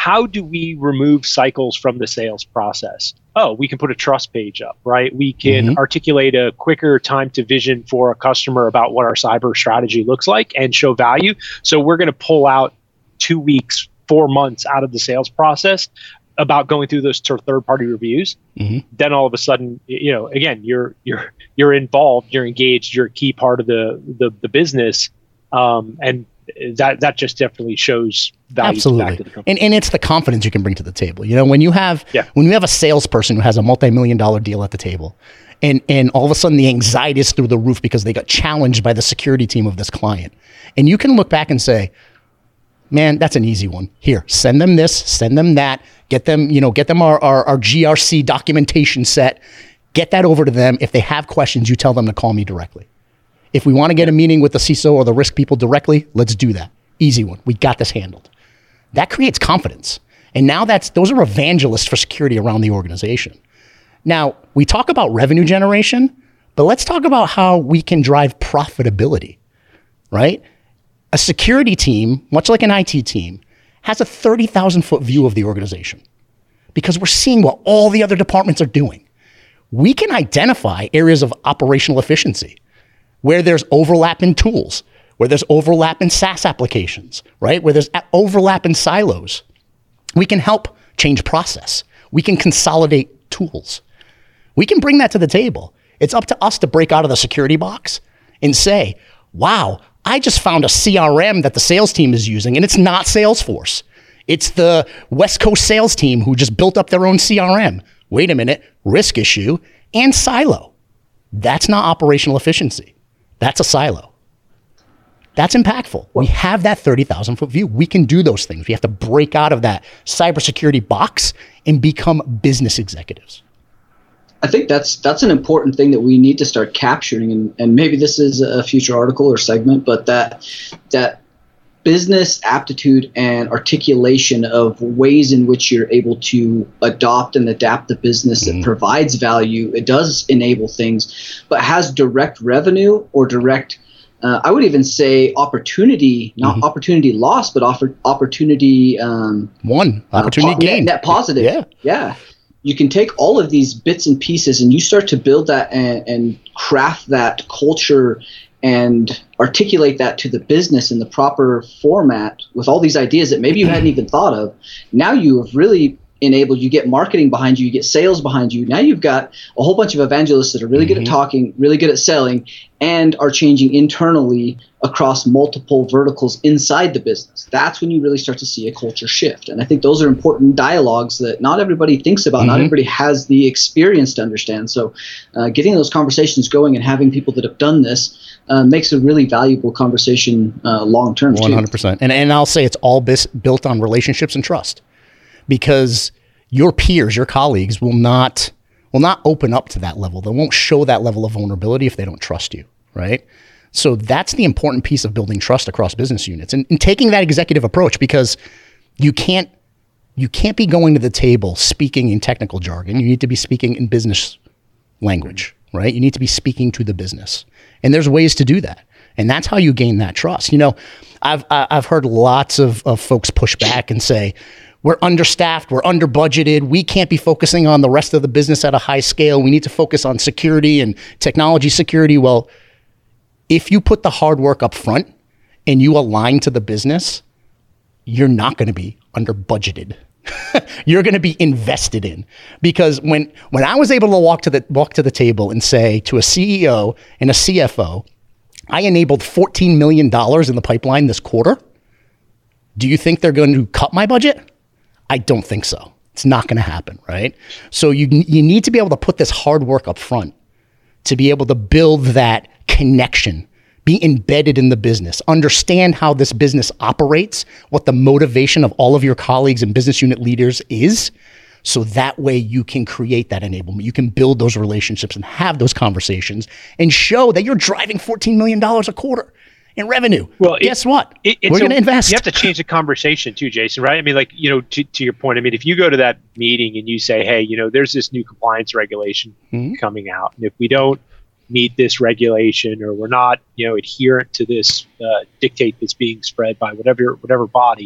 how do we remove cycles from the sales process? Oh, we can put a trust page up, right? We can mm-hmm. articulate a quicker time to vision for a customer about what our cyber strategy looks like and show value. So we're going to pull out two weeks, four months out of the sales process about going through those third-party reviews. Mm-hmm. Then all of a sudden, you know, again, you're you're you're involved, you're engaged, you're a key part of the the, the business, um, and that that just definitely shows value. Absolutely. Back to the company. And and it's the confidence you can bring to the table. You know, when you have yeah. when you have a salesperson who has a multi-million dollar deal at the table, and and all of a sudden the anxiety is through the roof because they got challenged by the security team of this client, and you can look back and say, man, that's an easy one. Here, send them this, send them that, get them, you know, get them our, our, our G R C documentation set, get that over to them. If they have questions, you tell them to call me directly. If we want to get a meeting with the C I S O or the risk people directly, let's do that. Easy one. We got this handled. That creates confidence. And now that's, those are evangelists for security around the organization. Now, we talk about revenue generation, but let's talk about how we can drive profitability, right? A security team, much like an I T team, has a thirty thousand foot view of the organization because we're seeing what all the other departments are doing. We can identify areas of operational efficiency where there's overlap in tools, where there's overlap in SaaS applications, right? Where there's overlap in silos. We can help change process. We can consolidate tools. We can bring that to the table. It's up to us to break out of the security box and say, wow, I just found a C R M that the sales team is using, and it's not Salesforce. It's the West Coast sales team who just built up their own C R M. Wait a minute, risk issue and silo. That's not operational efficiency. That's a silo. That's impactful. We have that thirty thousand foot view. We can do those things. We have to break out of that cybersecurity box and become business executives. I think that's that's an important thing that we need to start capturing, and, and maybe this is a future article or segment, but that that business aptitude and articulation of ways in which you're able to adopt and adapt the business mm-hmm. that provides value. It does enable things, but has direct revenue or direct, uh, I would even say opportunity, not mm-hmm. opportunity loss, but offer, opportunity um, one opportunity uh, po- gain, net, net positive. Yeah, yeah. You can take all of these bits and pieces and you start to build that and, and craft that culture and articulate that to the business in the proper format with all these ideas that maybe you hadn't even thought of. Now you have really enabled, you get marketing behind you, you get sales behind you. Now you've got a whole bunch of evangelists that are really mm-hmm. good at talking, really good at selling, and are changing internally across multiple verticals inside the business. That's when you really start to see a culture shift. And I think those are important dialogues that not everybody thinks about, mm-hmm. not everybody has the experience to understand. So uh, getting those conversations going and having people that have done this uh, makes a really valuable conversation uh, long-term too. one hundred percent. And, and I'll say it's all bis- built on relationships and trust. Because your peers, your colleagues will not will not open up to that level. They won't show that level of vulnerability if they don't trust you, right? So that's the important piece of building trust across business units and, and taking that executive approach, because you can't you can't be going to the table speaking in technical jargon. You need to be speaking in business language, right? You need to be speaking to the business, and there's ways to do that. And that's how you gain that trust. You know, I've I've heard lots of, of folks push back and say, we're understaffed, we're under budgeted, we can't be focusing on the rest of the business at a high scale. We need to focus on security and technology security. Well, if you put the hard work up front and you align to the business, you're not going to be under budgeted. You're going to be invested in. Because when when I was able to walk to the walk to the table and say to a C E O and a C F O, I enabled fourteen million dollars in the pipeline this quarter, do you think they're going to cut my budget? I don't think so. It's not going to happen, right? So you you need to be able to put this hard work up front to be able to build that connection, be embedded in the business, understand how this business operates, what the motivation of all of your colleagues and business unit leaders is, so that way you can create that enablement. You can build those relationships and have those conversations and show that you're driving fourteen million dollars a quarter in revenue. Well, guess it, what? It, We're going to invest. You have to change the conversation too, Jason, right? I mean, like, you know, to, to your point, I mean, if you go to that meeting and you say, hey, you know, there's this new compliance regulation mm-hmm. coming out, and if we don't meet this regulation, or we're not, you know, adherent to this uh, dictate that's being spread by whatever whatever body,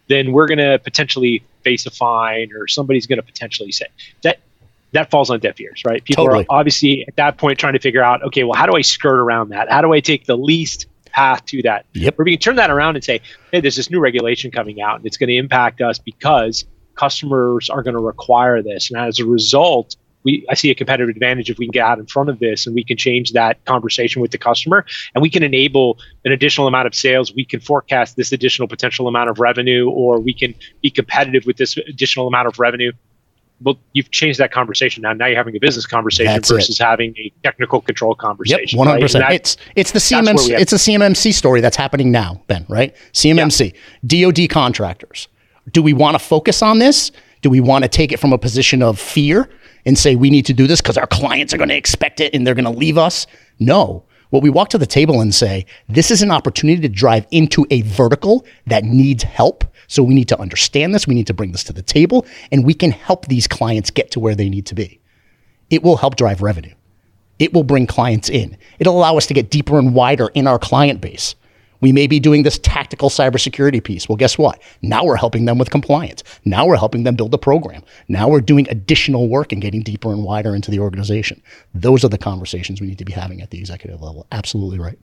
then we're going to potentially face a fine, or somebody's going to potentially say that. That falls on deaf ears, right? People Totally. are obviously at that point trying to figure out, okay, well, how do I skirt around that? How do I take the least path to that? Yep. Where we can turn that around and say, hey, there's this new regulation coming out, and it's going to impact us because customers are going to require this. And as a result, we I see a competitive advantage if we can get out in front of this, and we can change that conversation with the customer, and we can enable an additional amount of sales. We can forecast this additional potential amount of revenue, or we can be competitive with this additional amount of revenue. Well, you've changed that conversation now. Now you're having a business conversation That's versus it. having a technical control conversation. Yep, one hundred percent. Right? That, It's it's the C M M C, where we have- it's a C M M C story that's happening now, Ben, right? C M M C, yeah. D O D contractors. Do we want to focus on this? Do we want to take it from a position of fear and say we need to do this because our clients are going to expect it and they're going to leave us? No. What we walk to the table and say, this is an opportunity to drive into a vertical that needs help. So we need to understand this. We need to bring this to the table, and we can help these clients get to where they need to be. It will help drive revenue. It will bring clients in. It'll allow us to get deeper and wider in our client base. We may be doing this tactical cybersecurity piece. Well, guess what? Now we're helping them with compliance. Now we're helping them build a program. Now we're doing additional work and getting deeper and wider into the organization. Those are the conversations we need to be having at the executive level. Absolutely right.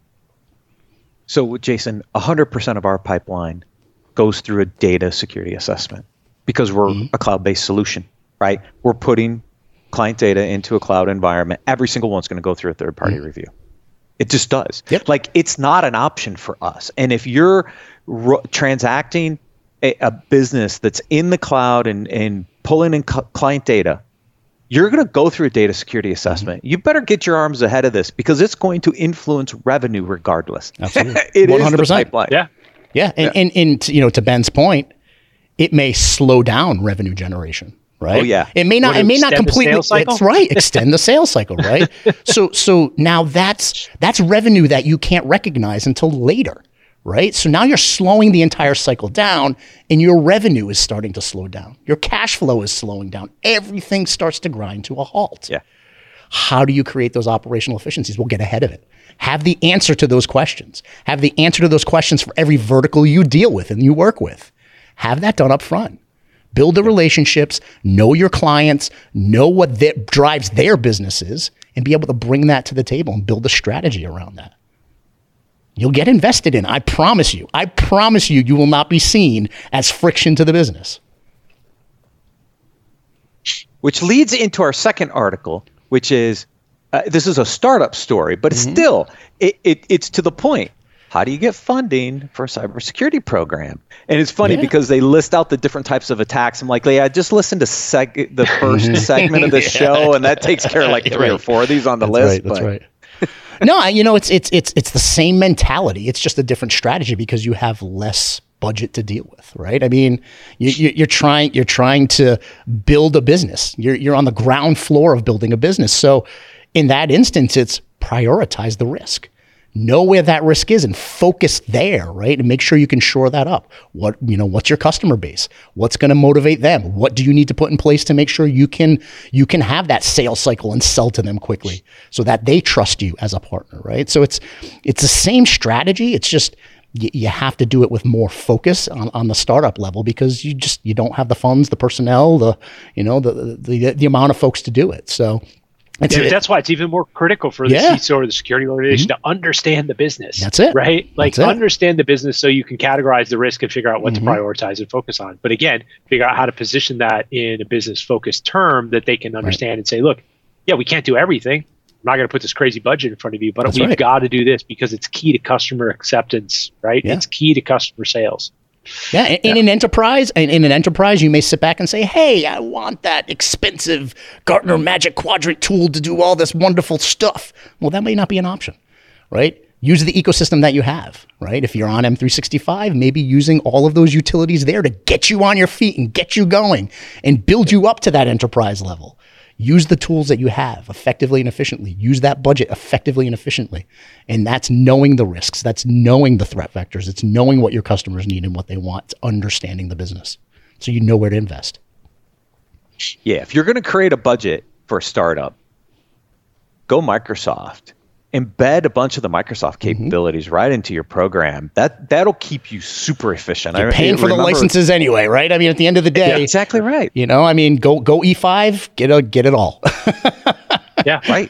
So, Jason, one hundred percent of our pipeline goes through a data security assessment because we're mm-hmm. a cloud-based solution, right? We're putting client data into a cloud environment. Every single one's going to go through a third-party mm-hmm. review. It just does. Yep. Like, it's not an option for us. And if you're ro- transacting a, a business that's in the cloud and, and pulling in cu- client data, you're going to go through a data security assessment. Mm-hmm. You better get your arms ahead of this because it's going to influence revenue regardless. Absolutely. It one hundred percent. is the pipeline. Yeah. Yeah, and, yeah. and and you know, to Ben's point, it may slow down revenue generation, right? Oh yeah, it may not. Would it may not completely. It's right. Extend the sales cycle, right? so so now that's that's revenue that you can't recognize until later, right? So now you're slowing the entire cycle down, and your revenue is starting to slow down. Your cash flow is slowing down. Everything starts to grind to a halt. Yeah. How do you create those operational efficiencies? We'll get ahead of it. Have the answer to those questions. Have the answer to those questions for every vertical you deal with and you work with. Have that done up front. Build the relationships, know your clients, know what that drives their businesses, and be able to bring that to the table and build a strategy around that. You'll get invested in. I promise you. I promise you, you will not be seen as friction to the business. Which leads into our second article, which is, uh, this is a startup story, but it's mm-hmm. still, it, it it's to the point. How do you get funding for a cybersecurity program? And it's funny yeah. because they list out the different types of attacks. I'm like, yeah, just listen to seg- the first segment of the yeah. show, and that takes care of like three right. or four of these on the that's list. Right, that's right. No, you know, it's it's it's it's the same mentality. It's just a different strategy because you have less budget to deal with, right? I mean, you, you, you're trying you're trying to build a business. You're you're on the ground floor of building a business. So, in that instance, it's prioritize the risk. Know where that risk is and focus there, right? And make sure you can shore that up. What, you know, what's your customer base? What's going to motivate them? What do you need to put in place to make sure you can you can have that sales cycle and sell to them quickly so that they trust you as a partner, right? So it's it's the same strategy. It's just you, you have to do it with more focus on, on the startup level because you just you don't have the funds, the personnel, the you know the the the amount of folks to do it. So. Yeah, that's why it's even more critical for the yeah. C I S O or the security organization mm-hmm. to understand the business. That's it. Right? Like That's understand it. the business so you can categorize the risk and figure out what mm-hmm. to prioritize and focus on. But again, figure out how to position that in a business focused term that they can understand right. and say, look, yeah, we can't do everything. I'm not going to put this crazy budget in front of you, but That's we've right. got to do this because it's key to customer acceptance, right? Yeah. It's key to customer sales. Yeah, in, in yeah. an enterprise, in, in an enterprise, you may sit back and say, "Hey, I want that expensive Gartner Magic Quadrant tool to do all this wonderful stuff." Well, that may not be an option, right? Use the ecosystem that you have, right? If you're on M three sixty-five, maybe using all of those utilities there to get you on your feet and get you going and build you up to that enterprise level. Use the tools that you have effectively and efficiently. Use that budget effectively and efficiently. And that's knowing the risks. That's knowing the threat vectors. It's knowing what your customers need and what they want. It's understanding the business. So you know where to invest. Yeah, if you're going to create a budget for a startup, go Microsoft embed a bunch of the Microsoft capabilities mm-hmm. right into your program. That that'll keep you super efficient. You're I, paying I for remember, the licenses anyway, right? I mean, at the end of the day, yeah, exactly right. You know, I mean, go go E five, get a, get it all. Yeah, right.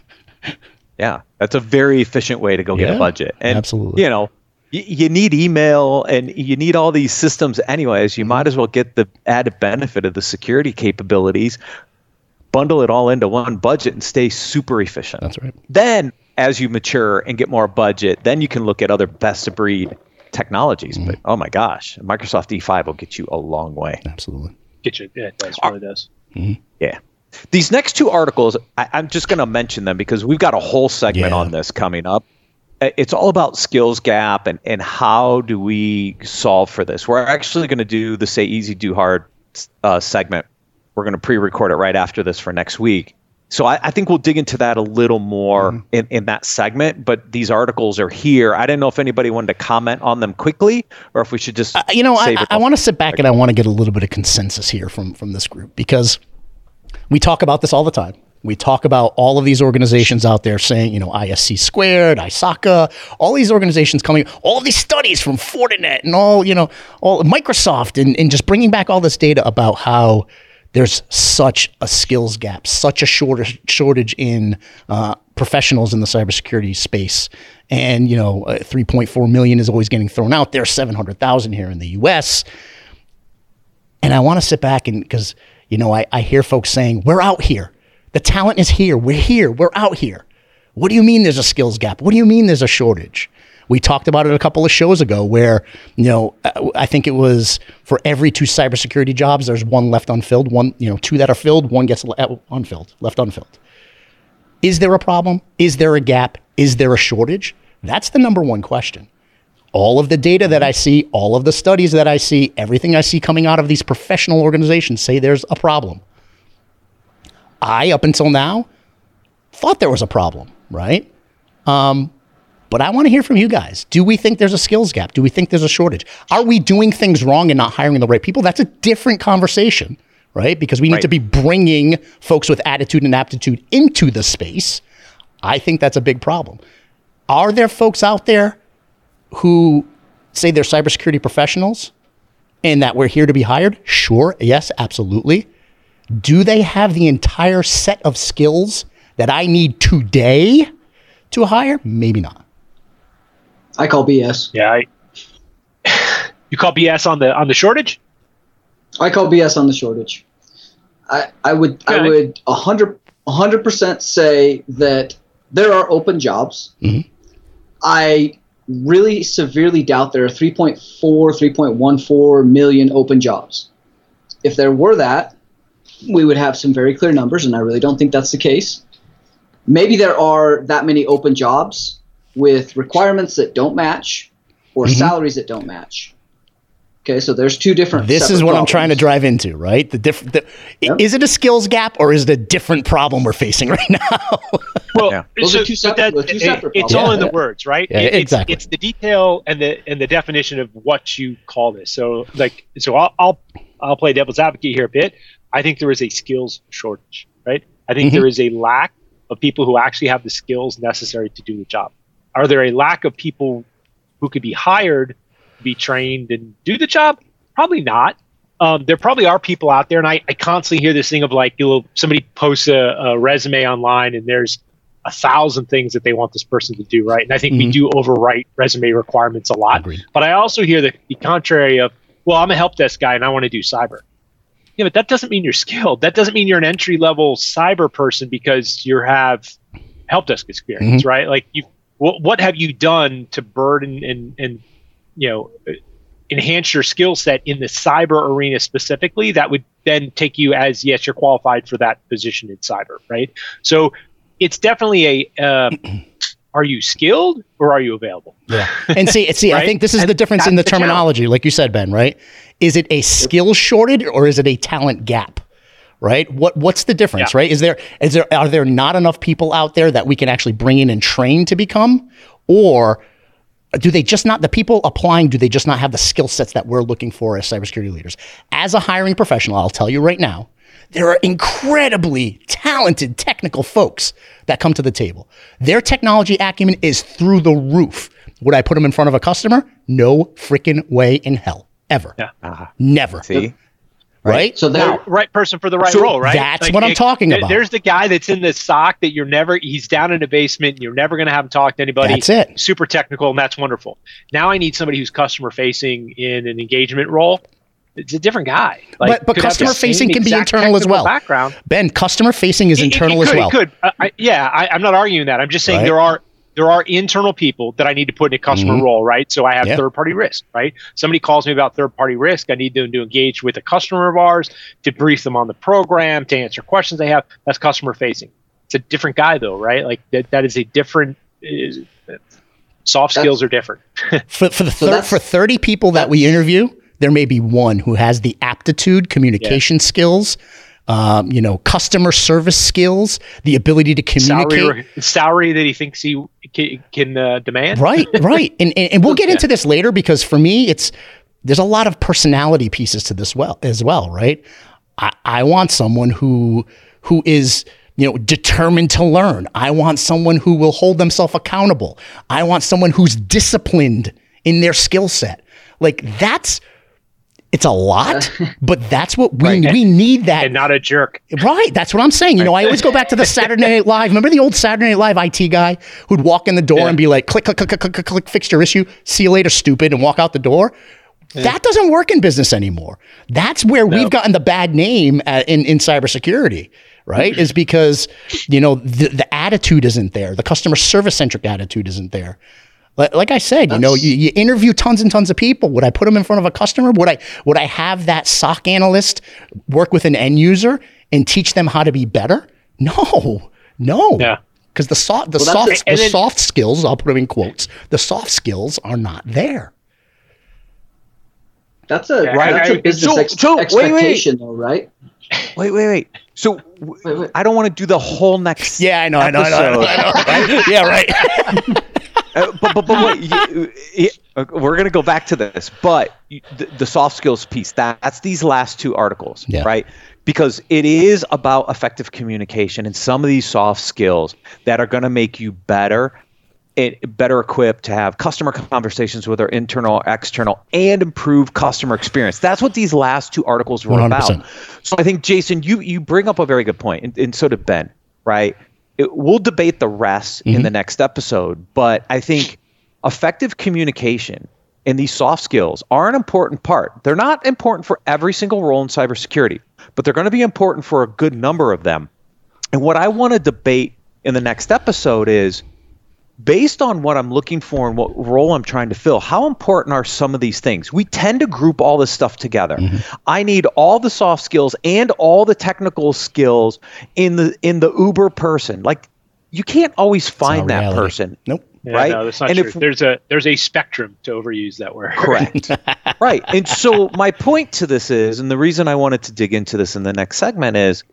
Yeah, that's a very efficient way to go yeah, get a budget. And absolutely, you know, y- you need email and you need all these systems anyways. You mm-hmm. might as well get the added benefit of the security capabilities, bundle it all into one budget, and stay super efficient. That's right. Then, as you mature and get more budget, then you can look at other best-of-breed technologies. Mm-hmm. But oh my gosh, Microsoft E five will get you a long way. Absolutely. Get you, yeah, it does, really does. Mm-hmm. Yeah. These next two articles, I, I'm just going to mention them because we've got a whole segment yeah. on this coming up. It's all about skills gap and, and how do we solve for this. We're actually going to do the Say Easy, Do Hard uh, segment. We're going to pre-record it right after this for next week. So I, I think we'll dig into that a little more mm-hmm. in, in that segment. But these articles are here. I didn't know if anybody wanted to comment on them quickly or if we should just uh, you know, save I, it I want to sit back and I want to get a little bit of consensus here from, from this group because we talk about this all the time. We talk about all of these organizations out there saying, you know, I S C squared, I S A C A, all these organizations coming, all these studies from Fortinet and all, you know, all Microsoft and, and just bringing back all this data about how there's such a skills gap, such a shortage shortage in uh, professionals in the cybersecurity space. And, you know, uh, three point four million is always getting thrown out there, seven hundred thousand here in the U S. And I want to sit back and, because, you know, I, I hear folks saying, we're out here. The talent is here. We're here. We're out here. What do you mean there's a skills gap? What do you mean there's a shortage? We talked about it a couple of shows ago where, you know, I think it was for every two cybersecurity jobs, there's one left unfilled, one, you know, two that are filled, one gets le- unfilled, left unfilled. Is there a problem? Is there a gap? Is there a shortage? That's the number one question. All of the data that I see, all of the studies that I see, everything I see coming out of these professional organizations say there's a problem. I, up until now, thought there was a problem, right? Um, but I want to hear from you guys. Do we think there's a skills gap? Do we think there's a shortage? Are we doing things wrong and not hiring the right people? That's a different conversation, right? Because we need right. to be bringing folks with attitude and aptitude into the space. I think that's a big problem. Are there folks out there who say they're cybersecurity professionals and that we're here to be hired? Sure. Yes, absolutely. Do they have the entire set of skills that I need today to hire? Maybe not. I call B S. Yeah. I, you call B S on the on the shortage? I call B S on the shortage. I, I would okay. I would a hundred a hundred percent say that there are open jobs. Mm-hmm. I really severely doubt there are three point four, three point one four million open jobs. If there were that, we would have some very clear numbers, and I really don't think that's the case. Maybe there are that many open jobs with requirements that don't match or mm-hmm. salaries that don't match. Okay, so there's two different. This is what problems. I'm trying to drive into, right? The diff- the, yep. Is it a skills gap or is it a different problem we're facing right now? Well, yeah. Those so, are two separate, that, two separate it, it's problems. all in yeah. the words, right? Yeah, it, exactly. It's, it's the detail and the and the definition of what you call this. So, like, so I'll I'll, I'll play devil's advocate here a bit. I think there is a skills shortage, right? I think mm-hmm. there is a lack of people who actually have the skills necessary to do the job. Are there a lack of people who could be hired, be trained, and do the job? Probably not. Um, there probably are people out there, and I, I constantly hear this thing of like, you know, somebody posts a, a resume online, and there's a thousand things that they want this person to do, right? And I think mm-hmm. we do overwrite resume requirements a lot. Agreed. But I also hear the, the contrary of, well, I'm a help desk guy, and I want to do cyber. Yeah, but that doesn't mean you're skilled. That doesn't mean you're an entry-level cyber person because you have help desk experience, mm-hmm. right? Like, you, what, what have you done to burden and, and you know, enhance your skill set in the cyber arena specifically that would then take you as, yes, you're qualified for that position in cyber, right? So it's definitely a, uh, are you skilled or are you available? Yeah. And see, see, right? I think this is and the difference in the, the terminology, challenge. Like you said, Ben, right? Is it a skill shortage or is it a talent gap? Right? What What's the difference, yeah. right? Is there is there are there not enough people out there that we can actually bring in and train to become, or do they just not, the people applying, do they just not have the skill sets that we're looking for as cybersecurity leaders? As a hiring professional, I'll tell you right now, There are incredibly talented technical folks that come to the table. Their technology acumen is through the roof. Would I put them in front of a customer? No freaking way in hell. Ever. Yeah. Uh, Never. see? Right? So Now, there, right person for the right So role, right? that's what I'm it- talking there- about. There's the guy that's in the sock that you're never, he's down in the basement and you're never going to have him talk to anybody. That's it. Super technical, and that's wonderful. Now I need somebody who's customer facing in an engagement role. It's a different guy. Like, But- but could have the customer facing same can be exact internal as technical well. Background. Ben, customer facing is It- it- internal it as could, well. It could. I, I, yeah, I, I'm not arguing that. I'm just saying Right. there are there are internal people that I need to put in a customer Mhm. role, right? So I have Yeah. third party risk, right? Somebody calls me about third party risk. I need them to engage with a customer of ours to brief them on the program, to answer questions they have. That's customer facing. It's a different guy though, right? Like that, that is a different. Is, soft skills are different. For, for the So thir- that's- for thirty people that we interview, there may be one who has the aptitude, communication skills, um, you know, customer service skills, the ability to communicate. salary, salary that he thinks he can, can uh, demand. Right, right. And, and, and we'll get Yeah. into this later because for me, it's there's a lot of personality pieces to this well as well, right? I, I want someone who who is you know determined to learn. I want someone who will hold themselves accountable. I want someone who's disciplined in their skill set. Like that's it's a lot, but that's what we we need that. And not a jerk. Right. That's what I'm saying. You know, I always go back to the Saturday Night Live. Remember the old Saturday Night Live I T guy who'd walk in the door Yeah. and be like, click, click, click, click, click, click, fix your issue. See you later, stupid, and walk out the door. That doesn't work in business anymore. That's where we've gotten the bad name at, in, in cybersecurity, right? Is because, you know, the, the attitude isn't there. The customer service centric attitude isn't there. Like, like I said, you know, you, you interview tons and tons of people. Would I put them in front of a customer? Would I would I have that S O C analyst work with an end user and teach them how to be better? No, no. Yeah. Because the soft the Well, that's soft it. the And then- soft skills, I'll put them in quotes. The soft skills are not there. that's a Right, that's I- a business so- ex- so, wait, wait. expectation, though, right? Wait, wait, wait. So w- Wait, wait. I don't want to do the whole next. Yeah, I know, I know, I know, I know, I know, right? Yeah, right. Uh, but, but, but wait, you, you, uh, we're going to go back to this. But you, the, the soft skills piece, that, that's these last two articles, Yeah. right? Because it is about effective communication and some of these soft skills that are going to make you better and better equipped to have customer conversations with our internal, external, and improve customer experience. That's what these last two articles were one hundred about. percent. So I think, Jason, you you bring up a very good point, and, and so did Ben, right? It, we'll debate the rest in the next episode, but I think effective communication and these soft skills are an important part. They're not important for every single role in cybersecurity, but they're going to be important for a good number of them. And what I want to debate in the next episode is, based on what I'm looking for and what role I'm trying to fill, how important are some of these things? We tend to group all this stuff together. I need all the soft skills and all the technical skills in the in the Uber person. Like, you can't always find that reality. person. Nope. Yeah, Right? No, that's not And true. if- there's a there's a spectrum to overuse that word. Correct. Right. And so my point to this is, and the reason I wanted to dig into this in the next segment is,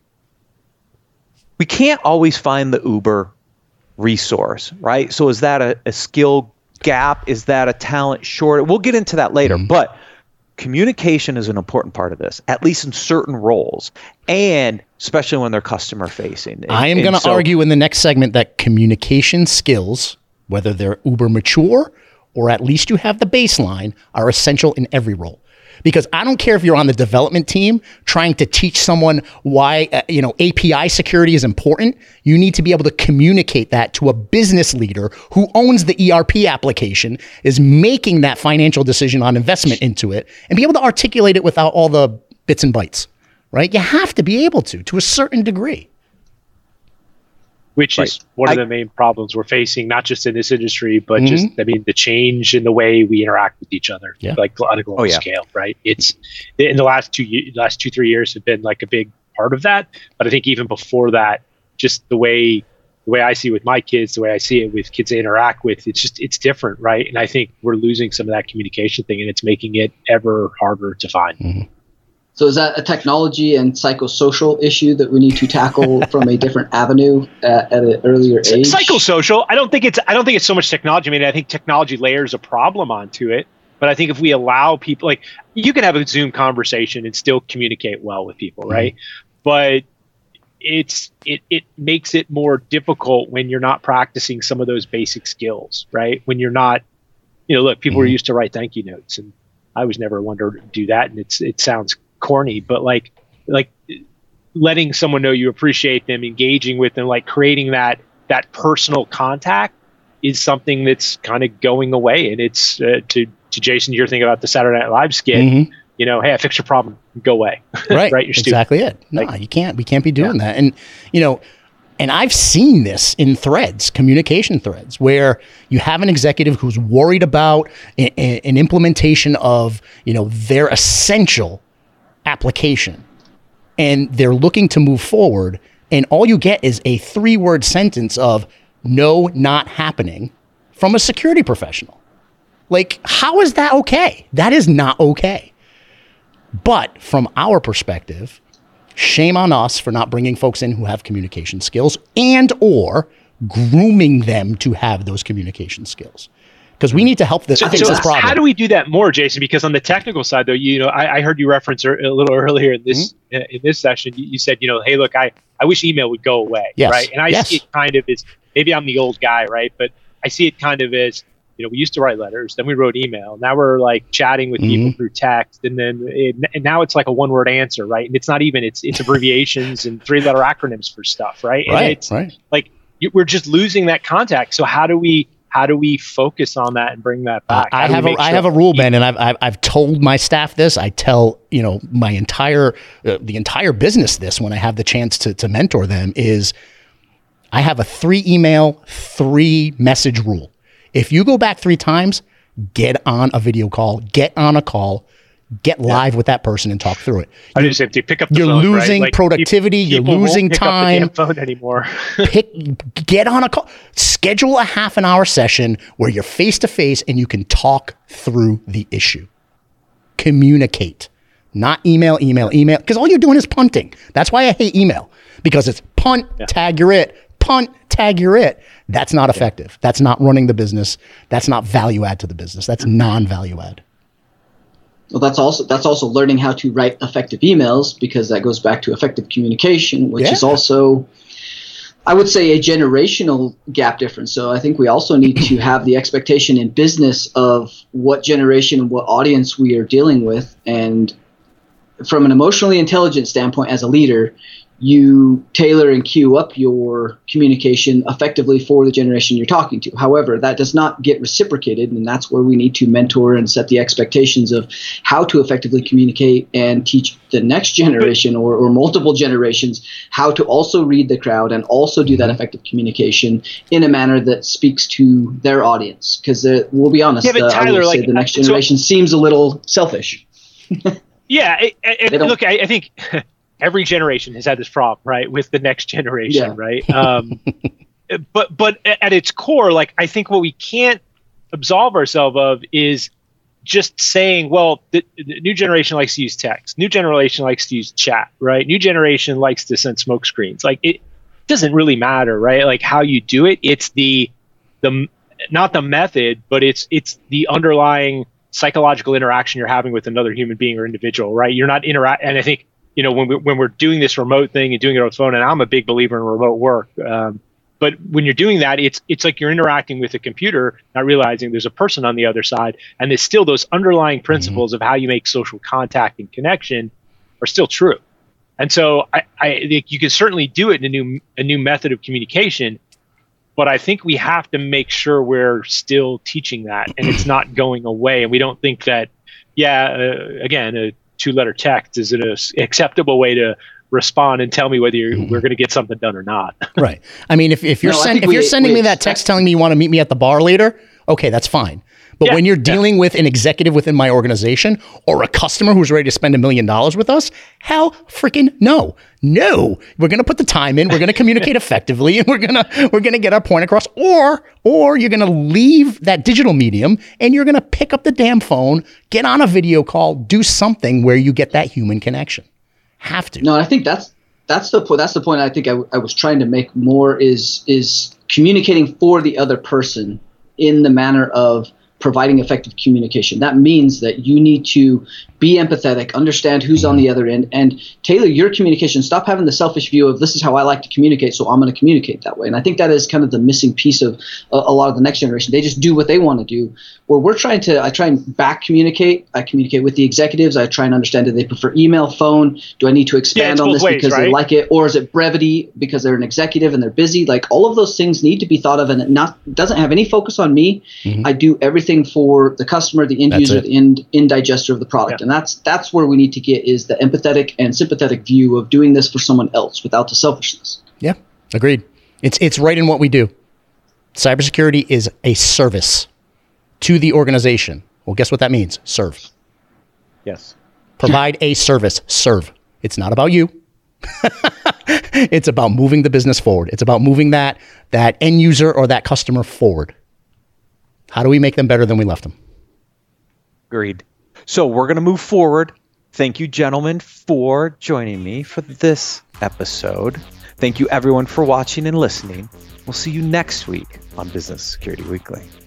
we can't always find the Uber resource, right? So is that a, a skill gap? Is that a talent short? We'll get into that later, but communication is an important part of this, at least in certain roles, and especially when they're customer facing. I am And going to so- argue in the next segment that communication skills, whether they're uber mature or at least you have the baseline, are essential in every role. Because I don't care if you're on the development team trying to teach someone why uh, you know A P I security is important. You need to be able to communicate that to a business leader who owns the E R P application, is making that financial decision on investment into it, and be able to articulate it without all the bits and bytes. Right? You have to be able to, to a certain degree. Which is Right. one of I- the main problems we're facing, not just in this industry, but Mhm. just, I mean, the change in the way we interact with each other, Yeah. like on a global Oh, yeah. scale, right? It's in the last two, ye- last two, three years have been like a big part of that. But I think even before that, just the way, the way I see it with my kids, the way I see it with kids I interact with, it's just, it's different, right? And I think we're losing some of that communication thing, and it's making it ever harder to find. So is that a technology and psychosocial issue that we need to tackle from a different avenue at, at an earlier age? Psychosocial. I don't think it's. I don't think it's so much technology. I mean, I think technology layers a problem onto it. But I think if we allow people, like, you can have a Zoom conversation and still communicate well with people, right? but it's it it makes it more difficult when you're not practicing some of those basic skills, right? When you're not, you know, look, people mm-hmm. were used to write thank you notes, and I was never one to do that, and it's it sounds corny, but like like letting someone know you appreciate them, engaging with them, like creating that that personal contact is something that's kind of going away. And it's uh, to to Jason, you're thinking about the Saturday Night Live skit. Mm-hmm. You know, hey, I fixed your problem, go away. Right, right. You're exactly it. No, like, you can't. We can't be doing yeah. that. And you know, and I've seen this in threads, communication threads, where you have an executive who's worried about a, a, an implementation of, you know, their essential application, and they're looking to move forward, and all you get is a three-word sentence of "no, not happening" from a security professional. Like, how is that okay? That is not okay. But from our perspective, shame on us for not bringing folks in who have communication skills and or grooming them to have those communication skills. Because we need to help this, so, fix so this problem. How do we do that more, Jason? Because on the technical side, though, you know, I, I heard you reference a little earlier in this mm-hmm. in this session. You, you said, you know, hey, look, I, I wish email would go away, yes. right? And I yes. see it kind of as, maybe I'm the old guy, right? But I see it kind of as, you know, we used to write letters, then we wrote email. Now we're like chatting with mm-hmm. people through text, and then it, and now it's like a one-word answer, right? And it's not even it's it's abbreviations and three-letter acronyms for stuff, right? And right, it's right. like you, we're just losing that contact. So how do we how do we focus on that and bring that back? Uh, I have a, sure I have a rule, Ben, and I've, I've I've told my staff this. I tell you know my entire uh, the entire business this when I have the chance to to mentor them is I have a three email, three message rule. If you go back three times, get on a video call, get on a call, get live yeah. with that person and talk through it. I just have to pick up the you're phone, losing right? Like, productivity. people you're losing won't pick time. Up the damn phone anymore. pick, get on a call. Schedule a half an hour session where you're face to face and you can talk through the issue. Communicate, not email, email, email. Because all you're doing is punting. That's why I hate email, because it's punt, yeah. tag, you're it. Punt, tag, you're it. That's not effective. That's not running the business. That's not value add to the business. That's non-value add. Well, that's also that's also learning how to write effective emails, because that goes back to effective communication, which yeah. is also, I would say, a generational gap difference. So I think we also need to have the expectation in business of what generation and what audience we are dealing with. And from an emotionally intelligent standpoint, as a leader, you tailor and queue up your communication effectively for the generation you're talking to. However, that does not get reciprocated, and that's where we need to mentor and set the expectations of how to effectively communicate and teach the next generation or, or multiple generations how to also read the crowd and also do that effective communication in a manner that speaks to their audience. Because uh, we'll be honest, yeah, but uh, Tyler, I would like, say the next generation so, seems a little selfish. yeah, it, it, look, I, I think... every generation has had this problem, right, with the next generation, yeah. right? Um, but but at its core, like, I think what we can't absolve ourselves of is just saying, well, the, the new generation likes to use text. New generation likes to use chat, right? New generation likes to send smoke screens. Like, it doesn't really matter, right? Like, how you do it. It's the the not the method, but it's it's the underlying psychological interaction you're having with another human being or individual, right? You're not interact, and I think. You know, when we, when we're doing this remote thing and doing it on the phone, and I'm a big believer in remote work, um, but when you're doing that, it's it's like you're interacting with a computer, not realizing there's a person on the other side, and there's still those underlying principles mm-hmm. of how you make social contact and connection are still true. And so I, I think you can certainly do it in a new a new method of communication, but I think we have to make sure we're still teaching that, and it's not going away, and we don't think that, yeah, uh, again, a two-letter text is an acceptable way to respond and tell me whether you're, mm-hmm. we're going to get something done or not. Right. I mean, if, if you're no, send, if we, you're sending me that text telling me you want to meet me at the bar later, okay, that's fine. But yeah, when you're dealing yeah. with an executive within my organization or a customer who's ready to spend a million dollars with us, hell freaking no. No. We're going to put the time in, we're going to communicate effectively, and we're going to we're going to get our point across, or or you're going to leave that digital medium and you're going to pick up the damn phone, get on a video call, do something where you get that human connection. Have to. No, I think that's that's the point that's the point I think I, I was trying to make more is is communicating for the other person in the manner of providing effective communication. That means that you need to be empathetic, understand who's on the other end, and tailor your communication. Stop having the selfish view of this is how I like to communicate, so I'm going to communicate that way. And I think that is kind of the missing piece of a, a lot of the next generation. They just do what they want to do. Where we're trying to, I try and back communicate. I communicate with the executives. I try and understand, do they prefer email, phone? Do I need to expand yeah, on this ways, because right? they like it? Or is it brevity because they're an executive and they're busy? Like all of those things need to be thought of, and it not doesn't have any focus on me. Mm-hmm. I do everything for the customer, the end That's user, it. the end, end digester of the product. Yeah. And that's that's where we need to get is the empathetic and sympathetic view of doing this for someone else without the selfishness. Yeah, agreed. It's it's right in what we do. Cybersecurity is a service to the organization. Well, guess what that means? Serve. Yes. Provide a service. Serve. It's not about you. It's about moving the business forward. It's about moving that that end user or that customer forward. How do we make them better than we left them? Agreed. So we're going to move forward. Thank you, gentlemen, for joining me for this episode. Thank you, everyone, for watching and listening. We'll see you next week on Business Security Weekly.